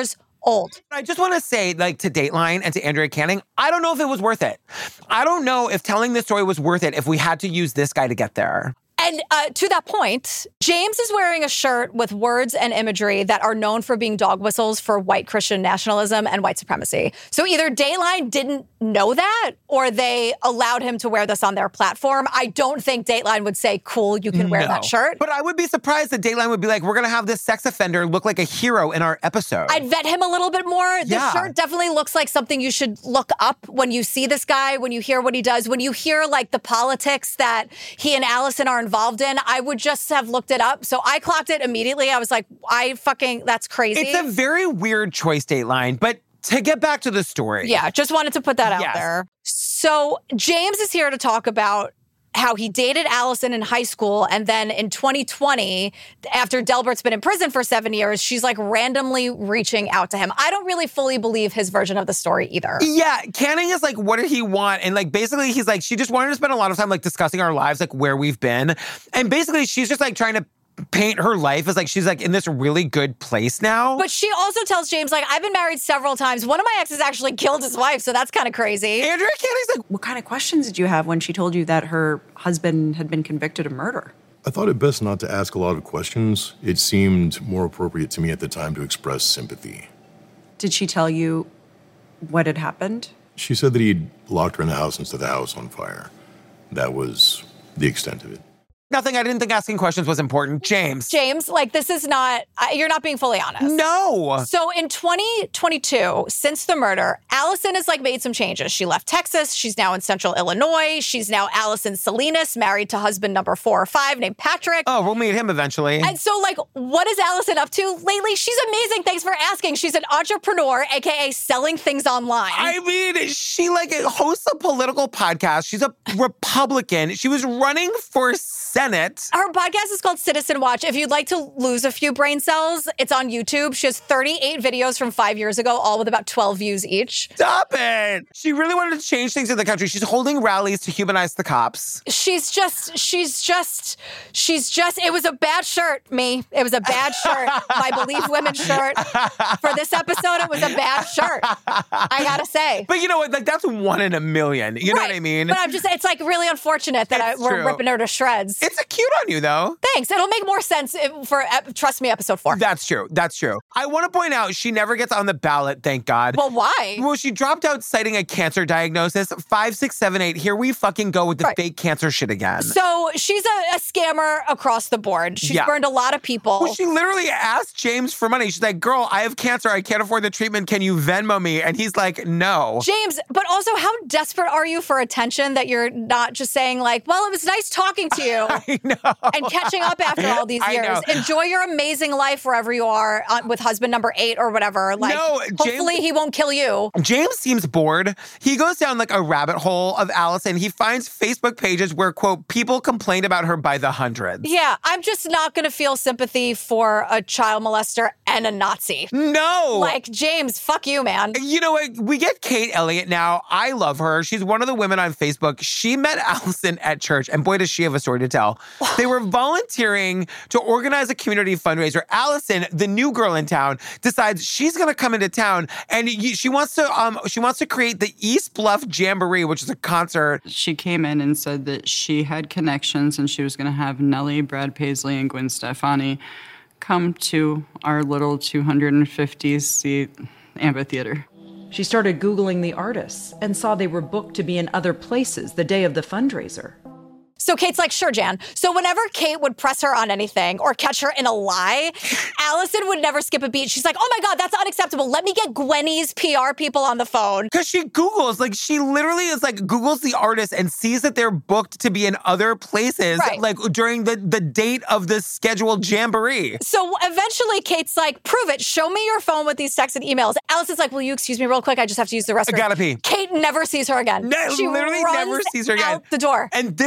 Old. I just want to say, like, to Dateline and to Andrea Canning, I don't know if it was worth it. I don't know if telling this story was worth it if we had to use this guy to get there. And uh, to that point, James is wearing a shirt with words and imagery that are known for being dog whistles for white Christian nationalism and white supremacy. So either Dateline didn't know that or they allowed him to wear this on their platform. I don't think Dateline would say, cool, you can wear No. that shirt. But I would be surprised that Dateline would be like, we're going to have this sex offender look like a hero in our episode. I'd vet him a little bit more. Yeah. This shirt definitely looks like something you should look up when you see this guy, when you hear what he does, when you hear like the politics that he and Allison are involved in. I would just have looked it up. So I clocked it immediately. I was like, I fucking, that's crazy. It's a very weird choice, Dateline, but to get back to the story. Yeah, just wanted to put that out Yes. there. So James is here to talk about how he dated Allison in high school. And then in twenty twenty, after Delbert's been in prison for seven years, she's like randomly reaching out to him. I don't really fully believe his version of the story either. Yeah, Canning is like, what did he want? And like, basically, he's like, she just wanted to spend a lot of time like discussing our lives, like where we've been. And basically, she's just like trying to paint her life as like she's like in this really good place now. But she also tells James, like, I've been married several times. One of my exes actually killed his wife, so that's kind of crazy. Andrea Canning's like, what kind of questions did you have when she told you that her husband had been convicted of murder? I thought it best not to ask a lot of questions. It seemed more appropriate to me at the time to express sympathy. Did she tell you what had happened? She said that he'd locked her in the house and set the house on fire. That was the extent of it. Nothing. I didn't think asking questions was important. James. James, like, this is not, uh, you're not being fully honest. No. So in twenty twenty-two, since the murder, Allison has like made some changes. She left Texas. She's now in Central Illinois. She's now Allison Salinas, married to husband number four or five named Patrick. Oh, we'll meet him eventually. And so, like, what is Allison up to lately? She's amazing. Thanks for asking. She's an entrepreneur, A K A selling things online. I mean, she like hosts a political podcast. She's a Republican. She was running for Senate. Her podcast is called Citizen Watch. If you'd like to lose a few brain cells, it's on YouTube. She has thirty-eight videos from five years ago, all with about twelve views each. Stop it. She really wanted to change things in the country. She's holding rallies to humanize the cops. She's just, she's just, she's just, it was a bad shirt, me. It was a bad shirt. My Believe Women shirt. For this episode, it was a bad shirt. I gotta say. But you know what? Like, that's one in a million. You know Right. what I mean? But I'm just, it's like really unfortunate that I, It's we're true. ripping her to shreds. It's a cute on you, though. Thanks. It'll make more sense if, for, uh, trust me, episode four. That's true. That's true. I want to point out she never gets on the ballot, thank God. Well, why? Well, she dropped out citing a cancer diagnosis. Five, six, seven, eight. Here we fucking go with the Right. fake cancer shit again. So she's a, a scammer across the board. She's Yeah. burned a lot of people. Well, she literally asked James for money. She's like, girl, I have cancer. I can't afford the treatment. Can you Venmo me? And he's like, no. James, but also how desperate are you for attention that you're not just saying like, well, it was nice talking to you I know. and catching up after all these I years. know. Enjoy your amazing life wherever you are uh, with husband number eight or whatever. Like, No, James- hopefully he won't kill you. James seems bored. He goes down like a rabbit hole of Allison. He finds Facebook pages where, quote, people complain about her by the hundreds. Yeah, I'm just not going to feel sympathy for a child molester and a Nazi. No. Like, James, fuck you, man. You know what? We get Kate Elliott now. I love her. She's one of the women on Facebook. She met Allison at church, and boy, does she have a story to tell. They were volunteering to organize a community fundraiser. Allison, the new girl in town, decides she's going to come into town, and she wants to um she wants to create the East Bluff Jamboree, which is a concert. She came in and said that she had connections and she was going to have Nellie, Brad Paisley, and Gwen Stefani come to our little two hundred fifty seat amphitheater. She started Googling the artists and saw they were booked to be in other places the day of the fundraiser. So Kate's like, sure, Jan. So whenever Kate would press her on anything or catch her in a lie, Allison would never skip a beat. She's like, oh my God, that's unacceptable. Let me get Gwenny's P R people on the phone. Because she Googles, like she literally is like Googles the artist and sees that they're booked to be in other places, Right. like during the, the date of the scheduled jamboree. So eventually Kate's like, prove it. Show me your phone with these texts and emails. Allison's like, will you excuse me real quick? I just have to use the restroom. I gotta pee. Kate never sees her again. Ne- she literally runs never sees her again. out the door. And this is where we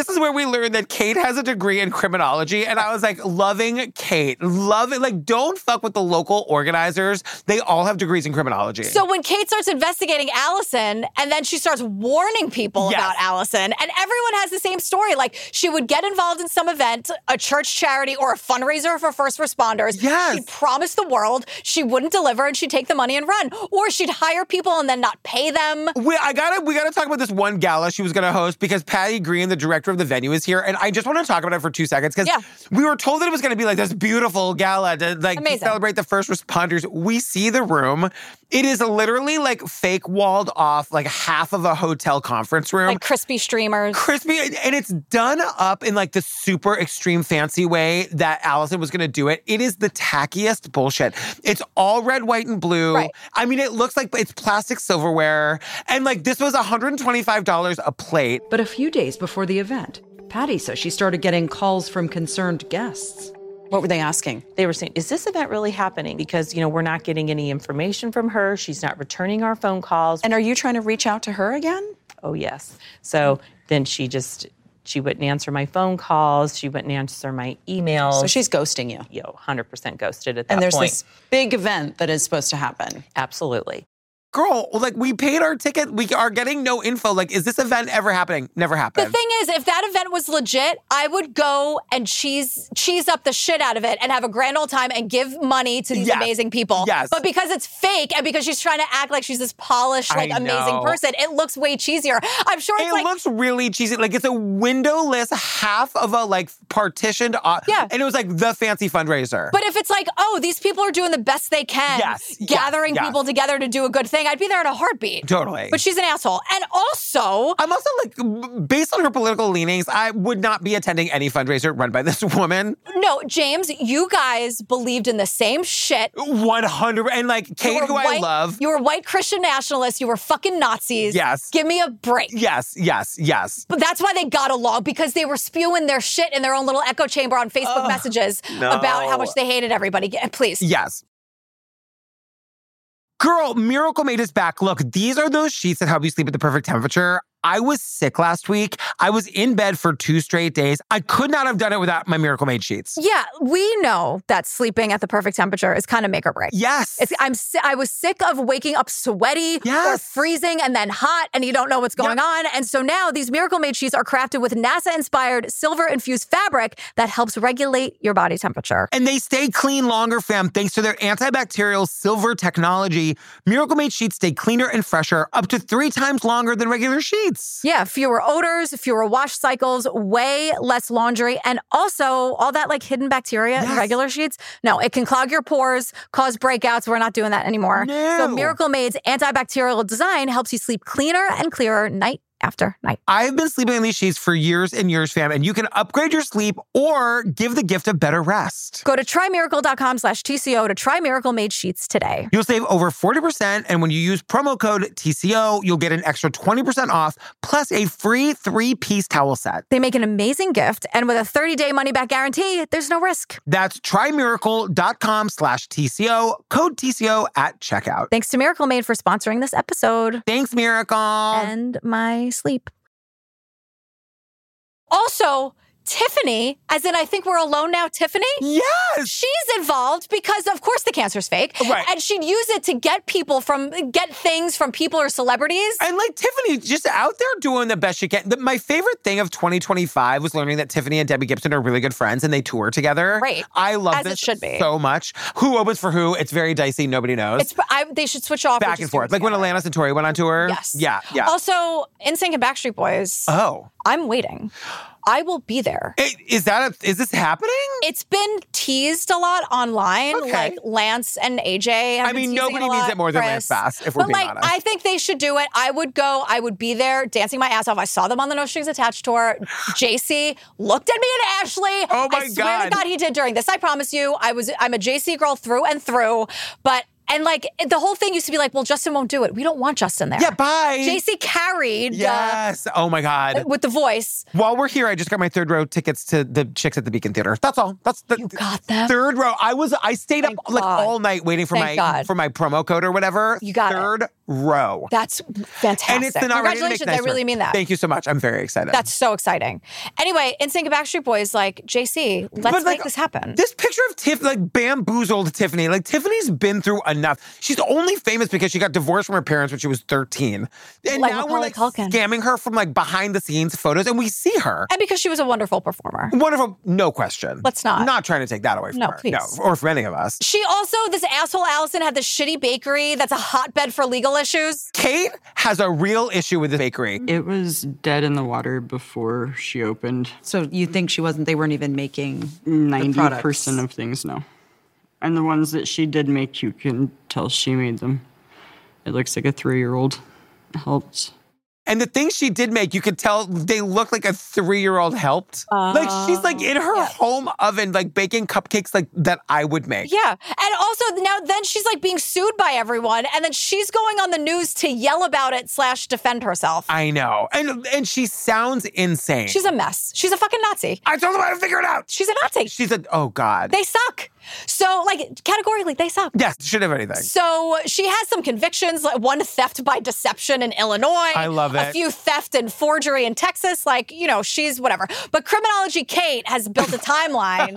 we learned that Kate has a degree in criminology, and I was like, loving Kate. Love it. Like, don't fuck with the local organizers. They all have degrees in criminology. So when Kate starts investigating Allison, and then she starts warning people Yes. about Allison, and everyone has the same story. Like, she would get involved in some event, a church charity, or a fundraiser for first responders. Yes. She'd promise the world she wouldn't deliver, and she'd take the money and run. Or she'd hire people and then not pay them. We, I gotta, we gotta talk about this one gala she was gonna host because Patty Green, the director of the venue, is here, and I just want to talk about it for two seconds because Yeah. we were told that it was gonna be like this beautiful gala to like Amazing. celebrate the first responders. We see the room; it is literally like fake walled off, like half of a hotel conference room, Like crispy streamers. crispy, and it's done up in like the super extreme fancy way that Allison was gonna do it. It is the tackiest bullshit. It's all red, white, and blue. Right. I mean, it looks like it's plastic silverware. And like this was one hundred twenty-five dollars a plate. But a few days before the event, Patty says she started getting calls from concerned guests. What were they asking? They were saying, is this event really happening? Because, you know, we're not getting any information from her. She's not returning our phone calls. And are you trying to reach out to her again? Oh, yes. So then she just, she wouldn't answer my phone calls. She wouldn't answer my emails. So she's ghosting you. Yo, one hundred percent ghosted at that And there's point. this big event that is supposed to happen. Absolutely. Girl, like we paid our ticket. We are getting no info. Like, is this event ever happening? Never happened. The thing is, if that event was legit, I would go and cheese cheese up the shit out of it and have a grand old time and give money to these Yes. amazing people. Yes. But because it's fake and because she's trying to act like she's this polished, like I amazing know. person, it looks way cheesier. I'm sure it's It like looks really cheesy. Like it's a windowless half of a like partitioned. Uh, Yeah. And it was like the fancy fundraiser. But if it's like, oh, these people are doing the best they can, Yes, yes, gathering yes. people together to do a good thing, I'd be there in a heartbeat. Totally. But she's an asshole. And also, I'm also like, based on her political leanings, I would not be attending any fundraiser run by this woman. no, James, you guys believed in the same shit. one hundred And like You Kate, were who white- I love. You were white Christian nationalists. You were fucking Nazis. Yes. Give me a break. Yes, yes, yes. But that's why they got along, because they were spewing their shit in their own little echo chamber on Facebook messages no. about how much they hated everybody. G- Please. Yes. Girl, Miracle Made is back. Look, these are those sheets that help you sleep at the perfect temperature. I was sick last week. I was in bed for two straight days. I could not have done it without my Miracle Made sheets. Yeah, we know that sleeping at the perfect temperature is kind of make or break. Yes. It's, I'm si- I was sick of waking up sweaty or Yes. freezing and then hot and you don't know what's going Yep. on. And so now these Miracle Made sheets are crafted with NASA-inspired silver-infused fabric that helps regulate your body temperature. And they stay clean longer, fam, thanks to their antibacterial silver technology. Miracle Made sheets stay cleaner and fresher up to three times longer than regular sheets. Yeah, fewer odors, fewer wash cycles, way less laundry, and also all that like hidden bacteria in Yes. regular sheets. No, it can clog your pores, cause breakouts. We're not doing that anymore. No. So Miracle Made's antibacterial design helps you sleep cleaner and clearer night after night. I've been sleeping in these sheets for years and years, fam, and you can upgrade your sleep or give the gift of better rest. Go to trymiracle.com slash TCO to try Miracle Made sheets today. You'll save over forty percent, and when you use promo code T C O, you'll get an extra twenty percent off, plus a free three-piece towel set. They make an amazing gift, and with a thirty-day money-back guarantee, there's no risk. That's trymiracle.com slash TCO, code T C O at checkout. Thanks to Miracle Made for sponsoring this episode. Thanks, Miracle. And my sleep. Also, Tiffany, as in I think we're alone now, Tiffany? Yes! She's involved because, of course, the cancer's fake. Right. And she'd use it to get people from, get things from people or celebrities. And like Tiffany, just out there doing the best she can. The, my favorite thing of twenty twenty-five was learning that Tiffany and Debbie Gibson are really good friends and they tour together. Right. I love As it this should be. so much. Who opens for who? It's very dicey. Nobody knows. It's, I, they should switch off. or Back just and do it forth. Like when together. Alanis and Tori went on tour. Yes. Yeah, yeah. Also, NSYNC and Backstreet Boys. Oh. I'm waiting. I will be there. It- Is that a, is this happening? It's been teased a lot online, Okay. like Lance and A J. have I been mean, teasing nobody a needs lot, it more than Chris. Lance Bass, if we're but being like, honest. I think they should do it. I would go. I would be there, dancing my ass off. I saw them on the No Strings Attached tour. J C looked at me and Ashley. Oh my I swear to God. God, he did during this. I promise you, I was. I'm a J C girl through and through. But And like the whole thing used to be like, well, Justin won't do it. We don't want Justin there. Yeah, bye. J C carried. Yes. Uh, oh my God. With the voice. While we're here, I just got my third row tickets to the Chicks at the Beacon Theater. That's all. That's the you got them? Third row. I was. I stayed Thank up like God. all night waiting for Thank my God. for my promo code or whatever. You got third it. row. That's fantastic. And it's the not ready to make Congratulations. nice I really work. mean that. Thank you so much. I'm very excited. That's so exciting. Anyway, N Sync and Backstreet Boys, like, J C, let's But, like, make this happen. This picture of Tiff, like, bamboozled Tiffany. Like, Tiffany's been through enough. She's only famous because she got divorced from her parents when she was thirteen. And Like now Macaulay we're, like, Culkin. scamming her from, like, behind-the-scenes photos, and we see her. And because she was a wonderful performer. Wonderful, no question. Let's not. Not trying to take that away from No, her. please. No, or from any of us. She also, this asshole Allison, had this shitty bakery that's a hotbed for legal issues. Kate has a real issue with the bakery. It was dead in the water before she opened. So you think she wasn't, they weren't even making ninety percent of things, no. And the ones that she did make, you can tell she made them. It looks like a three-year-old helped. And the things she did make, you could tell they look like a three-year-old helped. Uh, like she's like in her yeah. home oven, like baking cupcakes like that I would make. Yeah. And also now then she's like being sued by everyone. And then she's going on the news to yell about it slash defend herself. I know. And and she sounds insane. She's a mess. She's a fucking Nazi. I told them how to figure it out. She's a Nazi. She's a, oh God. They suck. So, like, categorically, they suck. Yes, should have anything. So she has some convictions, like one theft by deception in Illinois. I love it. A few theft and forgery in Texas. Like, you know, she's whatever. But Criminology Kate has built a timeline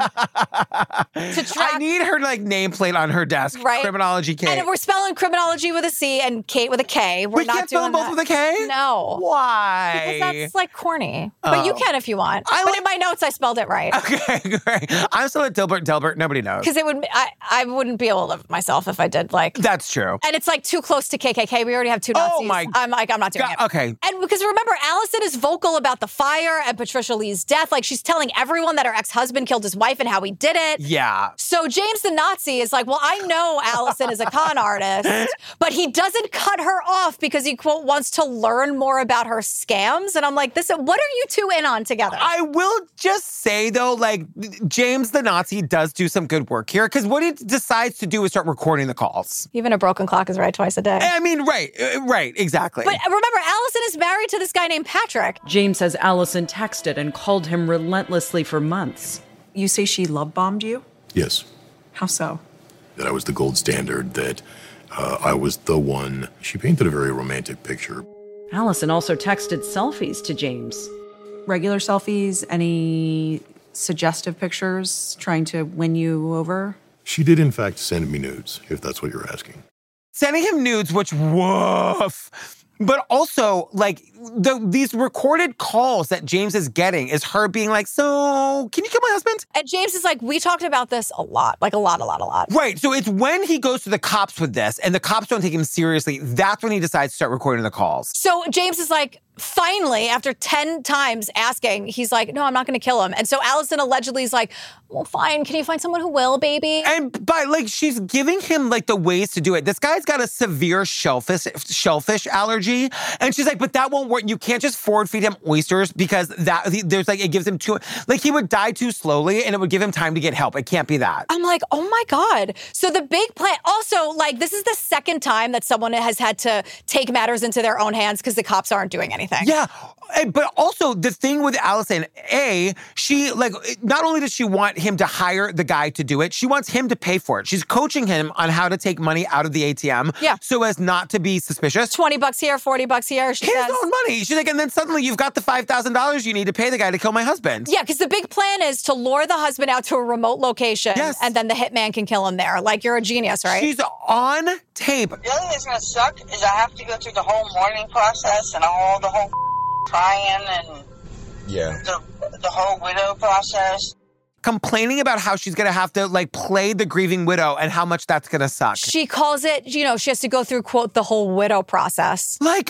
to track. I need her, like, nameplate on her desk. Right? Criminology Kate. And we're spelling criminology with a C and Kate with a K. We're we not can't doing spell them both that. with a K? No. Why? Because that's, like, corny. Oh. But you can if you want. I but like- in my notes, I spelled it right. Okay, great. I'm still at Dilbert Delbert. Nobody knows. Because it would, I, I wouldn't be able to live myself if I did, like. That's true. And it's like too close to K K K. We already have two Nazis. Oh my. I'm like, I'm not doing God, it. okay. And because remember, Allison is vocal about the fire and Patricia Lee's death. Like she's telling everyone that her ex-husband killed his wife and how he did it. Yeah. So James the Nazi is like, well, I know Allison is a con artist, but he doesn't cut her off because he, quote, wants to learn more about her scams. And I'm like, this, what are you two in on together? I will just say, though, like, James the Nazi does do some good work here because what he decides to do is start recording the calls. Even a broken clock is right twice a day. I mean, right, right, exactly. But remember, Allison is married to this guy named Patrick. James says Allison texted and called him relentlessly for months. You say she love bombed you? Yes. How so? That I was the gold standard, that uh, I was the one. She painted a very romantic picture. Allison also texted selfies to James. Regular selfies? Any suggestive pictures trying to win you over? She did, in fact, send me nudes, if that's what you're asking. Sending him nudes, which, woof. But also, like, the, these recorded calls that James is getting is her being like, so, can you kill my husband? And James is like, we talked about this a lot. Like, a lot, a lot, a lot. Right. So it's when he goes to the cops with this and the cops don't take him seriously, that's when he decides to start recording the calls. So James is like, finally, after ten times asking, he's like, no, I'm not going to kill him. And so Allison allegedly is like, well, fine. Can you find someone who will, baby? And by, like, she's giving him, like, the ways to do it. This guy's got a severe shellfish, shellfish allergy. And she's like, but that won't work. You can't just forward feed him oysters because that there's, like, it gives him too, like, he would die too slowly and it would give him time to get help. It can't be that. I'm like, oh, my God. So the big plan, also, like, this is the second time that someone has had to take matters into their own hands because the cops aren't doing anything. Yeah, but also the thing with Allison, A, she, like, not only does she want him to hire the guy to do it, she wants him to pay for it. She's coaching him on how to take money out of the A T M yeah. so as not to be suspicious. twenty bucks here, forty bucks here, she His says. own money. She's like, and then suddenly you've got the five thousand dollars you need to pay the guy to kill my husband. Yeah, because the big plan is to lure the husband out to a remote location yes. and then the hitman can kill him there. Like, you're a genius, right? She's on tape. The other thing that's going to suck is I have to go through the whole mourning process and all the whole crying and yeah. the, the whole widow process. Complaining about how she's going to have to, like, play the grieving widow and how much that's going to suck. She calls it, you know, she has to go through, quote, the whole widow process. Like,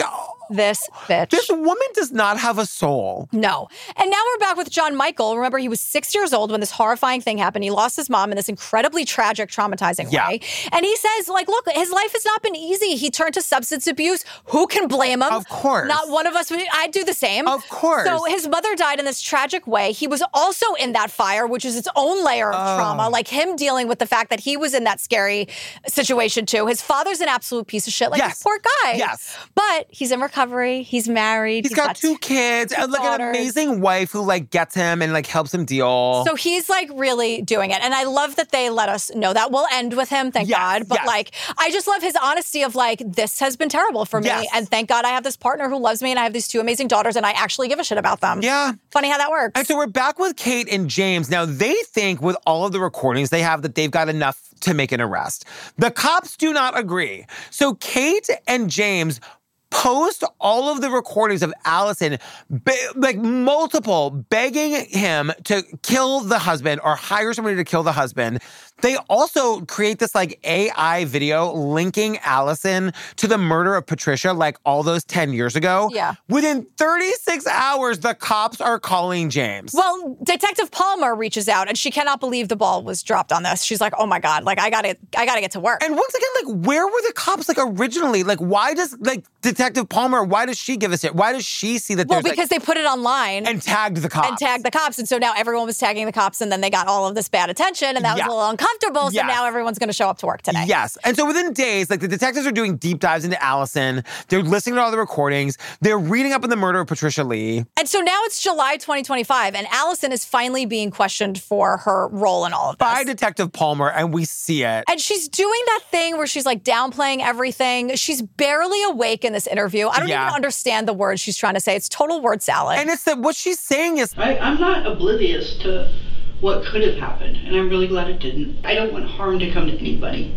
This bitch. This woman does not have a soul. No. And now we're back with John Michael. Remember, he was six years old when this horrifying thing happened. He lost his mom in this incredibly tragic, traumatizing Yeah. way. And he says, like, look, his life has not been easy. He turned to substance abuse. Who can blame him? Of course. Not one of us. would- I'd do the same. Of course. So his mother died in this tragic way. He was also in that fire, which is its own layer of Oh. trauma. Like him dealing with the fact that he was in that scary situation too. His father's an absolute piece of shit. Like, Yes. this poor guy. Yes. But he's in recovery. He's married. He's got two kids and like an daughters. amazing wife who like gets him and like helps him deal. So he's like really doing it. And I love that they let us know that. We'll end with him, thank Yes, God. But yes. like, I just love his honesty of like, this has been terrible for me. Yes. And thank God I have this partner who loves me and I have these two amazing daughters and I actually give a shit about them. Yeah. Funny how that works. And so we're back with Kate and James. Now, they think with all of the recordings they have that they've got enough to make an arrest. The cops do not agree. So Kate and James post all of the recordings of Allison, be- like multiple, begging him to kill the husband or hire somebody to kill the husband. They also create this like A I video linking Allison to the murder of Patricia like all those ten years ago. Yeah. Within thirty-six hours, the cops are calling James. Well, Detective Palmer reaches out and she cannot believe the ball was dropped on this. She's like, oh my God, like I gotta, I gotta get to work. And once again, like, where were the cops like originally? Like, why does like Detective Palmer, why does she give us it? Why does she see that Well, there's because like, they put it online. and tagged the cops? And tagged the cops. And so now everyone was tagging the cops and then they got all of this bad attention and that Yeah. was a little uncomfortable. So Yes. now everyone's going to show up to work today. Yes. And so within days, like the detectives are doing deep dives into Allison. They're listening to all the recordings. They're reading up on the murder of Patricia Lee. And so now it's July twenty twenty-five and Allison is finally being questioned for her role in all of this. By Detective Palmer, and we see it. And she's doing that thing where she's like downplaying everything. She's barely awake in this interview. I don't Yeah. even understand the words she's trying to say. It's total word salad. And it's that what she's saying is, I, I'm not oblivious to what could have happened, and I'm really glad it didn't. I don't want harm to come to anybody,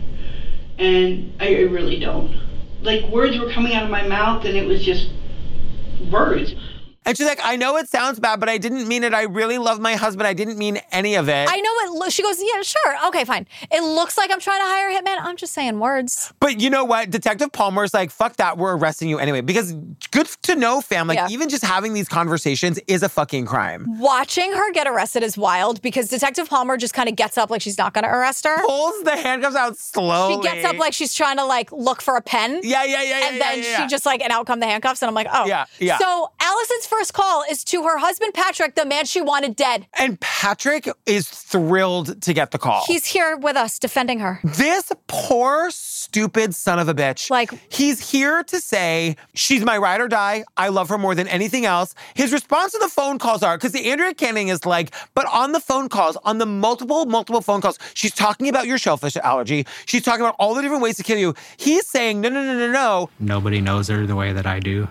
and I, I really don't. Like, words were coming out of my mouth, and it was just words. and she's like, I know it sounds bad, but I didn't mean it. I really love my husband. I didn't mean any of it. I know it. Lo- she goes, yeah, sure. Okay, fine. It looks like I'm trying to hire a hitman. I'm just saying words. But you know what? Detective Palmer's like, fuck that. We're arresting you anyway. Because good to know, fam. Like, Yeah. even just having these conversations is a fucking crime. Watching her get arrested is wild because Detective Palmer just kind of gets up like she's not going to arrest her. Pulls the handcuffs out slowly. She gets up like she's trying to like look for a pen. Yeah, yeah, yeah, And yeah, then yeah, yeah. she just like, and out come the handcuffs. And I'm like, oh. Yeah, yeah. So Allison's first call is to her husband, Patrick, the man she wanted dead. And Patrick is thrilled to get the call. He's here with us defending her. This poor, stupid son of a bitch. Like, he's here to say, she's my ride or die. I love her more than anything else. His response to the phone calls are, because the Andrea Canning is like, but on the phone calls, on the multiple, multiple phone calls, she's talking about your shellfish allergy. She's talking about all the different ways to kill you. He's saying, no, no, no, no, no. Nobody knows her the way that I do.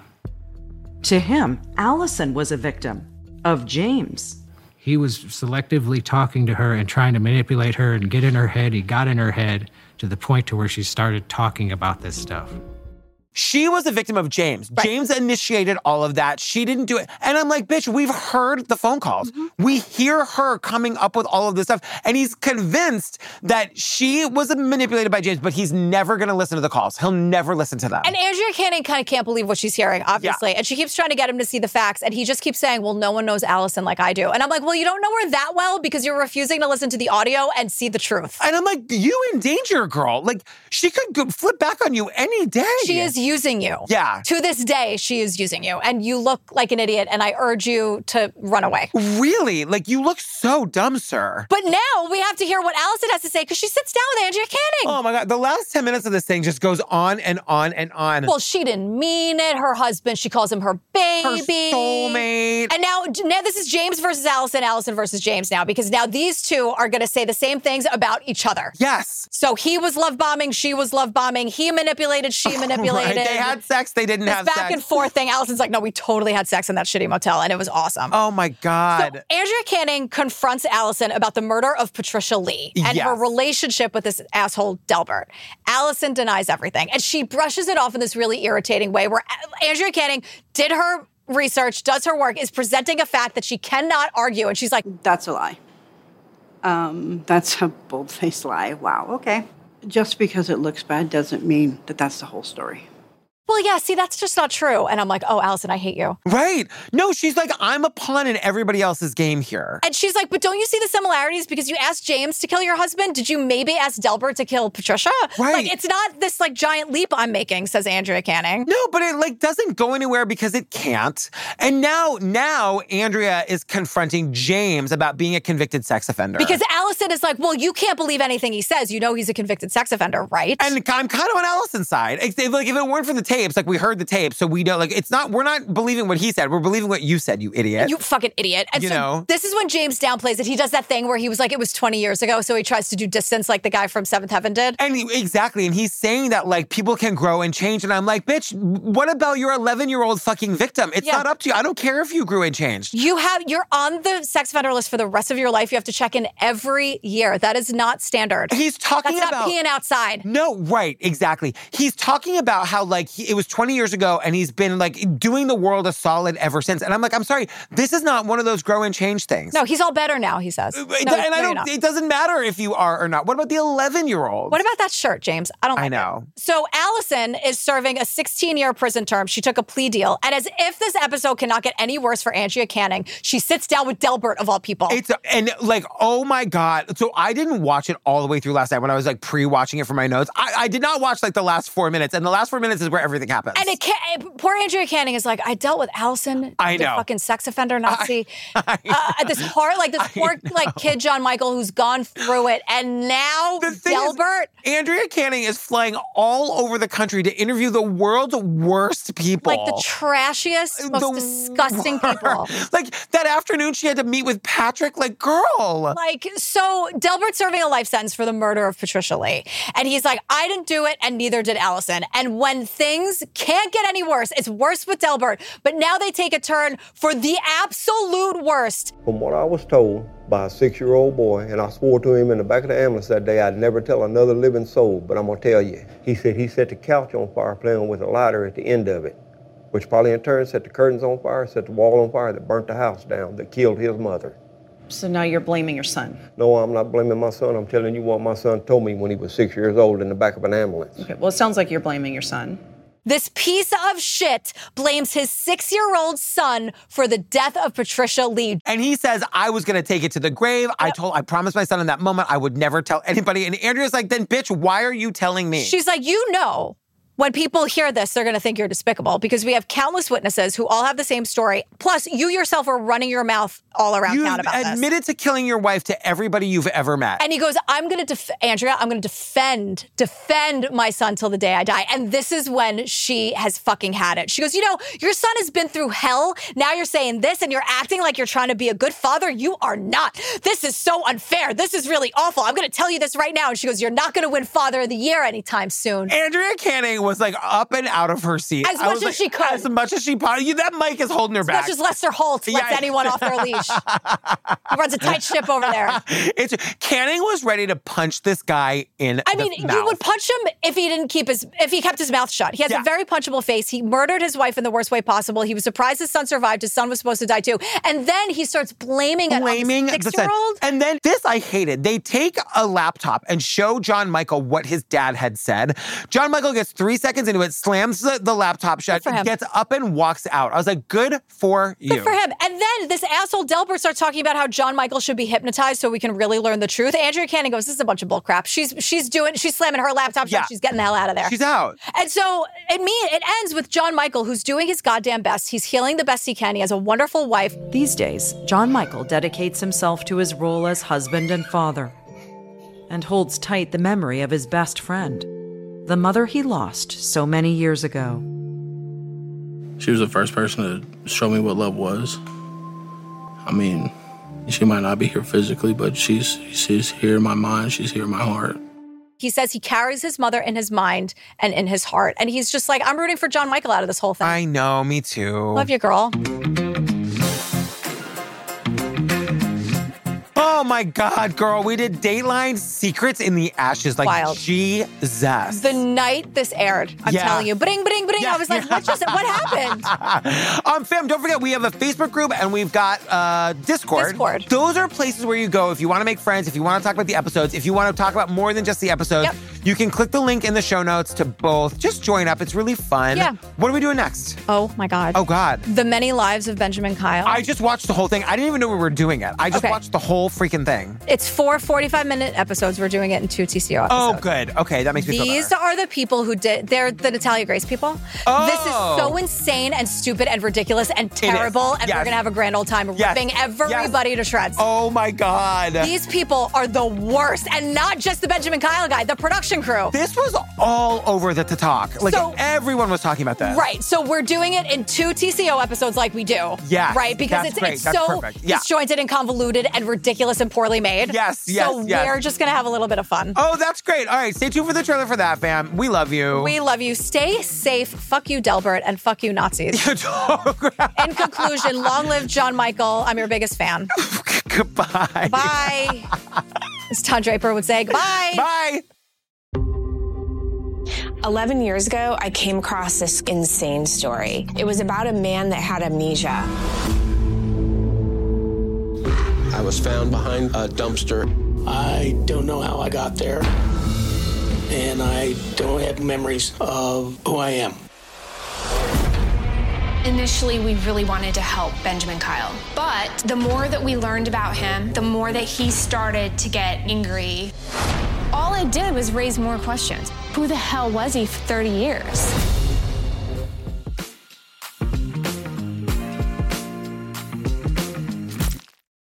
To him, Allison was a victim of James. He was selectively talking to her and trying to manipulate her and get in her head. He got in her head to the point to where she started talking about this stuff. She was a victim of James. Right. James initiated all of that. She didn't do it. And I'm like, bitch, we've heard the phone calls. Mm-hmm. We hear her coming up with all of this stuff. And he's convinced that she was manipulated by James, but he's never going to listen to the calls. He'll never listen to them. And Andrea Canning kind of can't believe what she's hearing, obviously. Yeah. And she keeps trying to get him to see the facts. And he just keeps saying, well, no one knows Allison like I do. And I'm like, well, you don't know her that well because you're refusing to listen to the audio and see the truth. And I'm like, you in danger, girl. Like, she could go flip back on you any day. She is using you. Yeah. To this day, she is using you. And you look like an idiot, and I urge you to run away. Really? Like, you look so dumb, sir. But now we have to hear what Allison has to say because she sits down with Andrea Canning. Oh, my God. The last ten minutes of this thing just goes on and on and on. Well, she didn't mean it. Her husband, she calls him her baby. Her soulmate. And now, now this is James versus Allison, Allison versus James now, because now these two are going to say the same things about each other. Yes. So he was love bombing, she was love bombing. He manipulated, she manipulated. Right. They had sex, they didn't this have back sex. and forth thing. Allison's like, no, we totally had sex in that shitty motel, and it was awesome. Oh, my God. So Andrea Canning confronts Allison about the murder of Patricia Lee and yes. her relationship with this asshole Delbert. Allison denies everything, and she brushes it off in this really irritating way where Andrea Canning did her research, does her work, is presenting a fact that she cannot argue, and she's like, that's a lie. Um, that's a bold-faced lie. Wow, okay. Just because it looks bad doesn't mean that that's the whole story. well, yeah, see, that's just not true. And I'm like, oh, Allison, I hate you. Right. No, she's like, I'm a pawn in everybody else's game here. And she's like, but don't you see the similarities? Because you asked James to kill your husband. Did you maybe ask Delbert to kill Patricia? Right. Like, it's not this like giant leap I'm making, says Andrea Canning. No, but it like doesn't go anywhere because it can't. And now, now Andrea is confronting James about being a convicted sex offender. Because Allison is like, well, you can't believe anything he says. You know he's a convicted sex offender, right? And I'm kind of on Allison's side. Like, if it weren't for the tapes, like we heard the tapes, so we know, like, it's not, we're not believing what he said. We're believing what you said, you idiot. You fucking idiot. And you so know? This is when James downplays it. He does that thing where he was like, it was twenty years ago, so he tries to do distance like the guy from Seventh Heaven did. And he, exactly. And he's saying that, like, people can grow and change. And I'm like, bitch, what about your eleven-year-old fucking victim? It's yeah. not up to you. I don't care if you grew and changed. You have, you're on the sex offender list for the rest of your life. You have to check in every year. That is not standard. He's talking That's about- not peeing outside. No, right, exactly. He's talking about how, like, he, it was twenty years ago and he's been, like, doing the world a solid ever since. And I'm like, I'm sorry, this is not one of those grow and change things. No, he's all better now, he says. No, and no, I don't, it doesn't matter if you are or not. What about the eleven-year-old? What about that shirt, James? I don't like I know. It. So Allison is serving a sixteen-year prison term. She took a plea deal. And as if this episode cannot get any worse for Andrea Canning, she sits down with Delbert, of all people. It's And, like, oh my God. So I didn't watch it all the way through last night when I was, like, pre-watching it for my notes. I, I did not watch, like, the last four minutes. And the last four minutes is where everything happens. And it can't, poor Andrea Canning is like, I dealt with Allison, I the know. fucking sex offender Nazi. I, I uh, this heart, like this poor like kid John Michael who's gone through it, and now Delbert. Is, Andrea Canning is flying all over the country to interview the world's worst people, like the trashiest, most the disgusting worst. people. Like that afternoon, she had to meet with Patrick. Like, girl. Like, so Delbert's serving a life sentence for the murder of Patricia Lee, and he's like, I didn't do it, and neither did Allison. And when things can't get any worse, it's worse with Delbert. But now they take a turn for the absolute worst. From what I was told by a six-year-old boy, and I swore to him in the back of the ambulance that day I'd never tell another living soul, but I'm gonna tell you. He said he set the couch on fire playing with a lighter at the end of it, which probably in turn set the curtains on fire, set the wall on fire that burnt the house down, that killed his mother. So now you're blaming your son? No, I'm not blaming my son. I'm telling you what my son told me when he was six years old in the back of an ambulance. Okay, well, it sounds like you're blaming your son. This piece of shit blames his six-year-old son for the death of Patricia Lee. And he says, I was going to take it to the grave. Yep. I told, I promised my son in that moment I would never tell anybody. And Andrea's like, then bitch, why are you telling me? She's like, you know, when people hear this, they're going to think you're despicable because we have countless witnesses who all have the same story. Plus, you yourself are running your mouth all around You've town about this. You admitted to killing your wife to everybody you've ever met. And he goes, I'm going to, def- Andrea, I'm going to defend, defend my son till the day I die. And this is when she has fucking had it. She goes, you know, your son has been through hell. Now you're saying this and you're acting like you're trying to be a good father. You are not. This is so unfair. This is really awful. I'm going to tell you this right now. And she goes, you're not going to win Father of the Year anytime soon. Andrea Canning was like up and out of her seat. As much as like, she could. As much as she possibly. That mic is holding her as back. As much as Lester Holt lets yeah. anyone off their leash. He runs a tight ship over there. It's Canning was ready to punch this guy in I the mean, mouth. you would punch him if he didn't keep his, if he kept his mouth shut. He has yeah. a very punchable face. He murdered his wife in the worst way possible. He was surprised his son survived. His son was supposed to die too. And then he starts blaming, blaming a six-year-old. And then this I hated. They take a laptop and show John Michael what his dad had said. John Michael gets three seconds into it, slams the, the laptop shut, gets up and walks out. I was like, good for you. Good for him. And then this asshole Delbert starts talking about how John Michael should be hypnotized so we can really learn the truth. Andrea Canning goes, this is a bunch of bullcrap. She's she's doing, she's slamming her laptop shut. Yeah. She's getting the hell out of there. She's out. And so it mean it ends with John Michael, who's doing his goddamn best. He's healing the best he can. He has a wonderful wife. These days, John Michael dedicates himself to his role as husband and father and holds tight the memory of his best friend, the mother he lost so many years ago. She was the first person to show me what love was. I mean, she might not be here physically, but she's she's here in my mind. She's here in my heart. He says he carries his mother in his mind and in his heart. And he's just like, I'm rooting for John Michael out of this whole thing. I know, me too. Love you, girl. Oh my God, girl. We did Dateline Secrets in the Ashes. Like, Wild. Jesus. The night this aired, I'm Yeah. telling you, bring, bring, bring. Yeah. I was like, what just, what happened? um, fam, don't forget, we have a Facebook group and we've got uh, Discord. Discord. Those are places where you go if you want to make friends, if you want to talk about the episodes, if you want to talk about more than just the episodes. Yep. You can click the link in the show notes to both. Just join up. It's really fun. Yeah. What are we doing next? Oh, my God. Oh, God. The Many Lives of Benjamin Kyle. I just watched the whole thing. I didn't even know we were doing it. I just Okay. watched the whole freaking thing. It's four forty-five-minute episodes. We're doing it in two T C O episodes. Oh, good. Okay, that makes me feel better. These are the people who did, they're the Natalia Grace people. Oh. This is so insane and stupid and ridiculous and terrible, and Yes. we're going to have a grand old time Yes. ripping everybody to shreds. Oh, my God. These people are the worst, and not just the Benjamin Kyle guy, the production crew. This was all over the talk. Like, So- everyone was talking about this. Right, so we're doing it in two T C O episodes like we do. Yes, Right, because that's it's, great. it's That's so perfect. Yeah. disjointed and convoluted and ridiculous and poorly made. Yes, yes, So yes. we're just going to have a little bit of fun. Oh, that's great. All right, stay tuned for the trailer for that, fam. We love you. We love you. Stay safe. Fuck you, Delbert, and fuck you, Nazis. In conclusion, long live John Michael. I'm your biggest fan. Goodbye. Bye. As Todd Draper would say, goodbye. Bye. eleven years ago, I came across this insane story. It was about a man that had amnesia. I was found behind a dumpster. I don't know how I got there, and I don't have memories of who I am. Initially, we really wanted to help Benjamin Kyle. But the more that we learned about him, the more that he started to get angry. All it did was raise more questions. Who the hell was he for thirty years?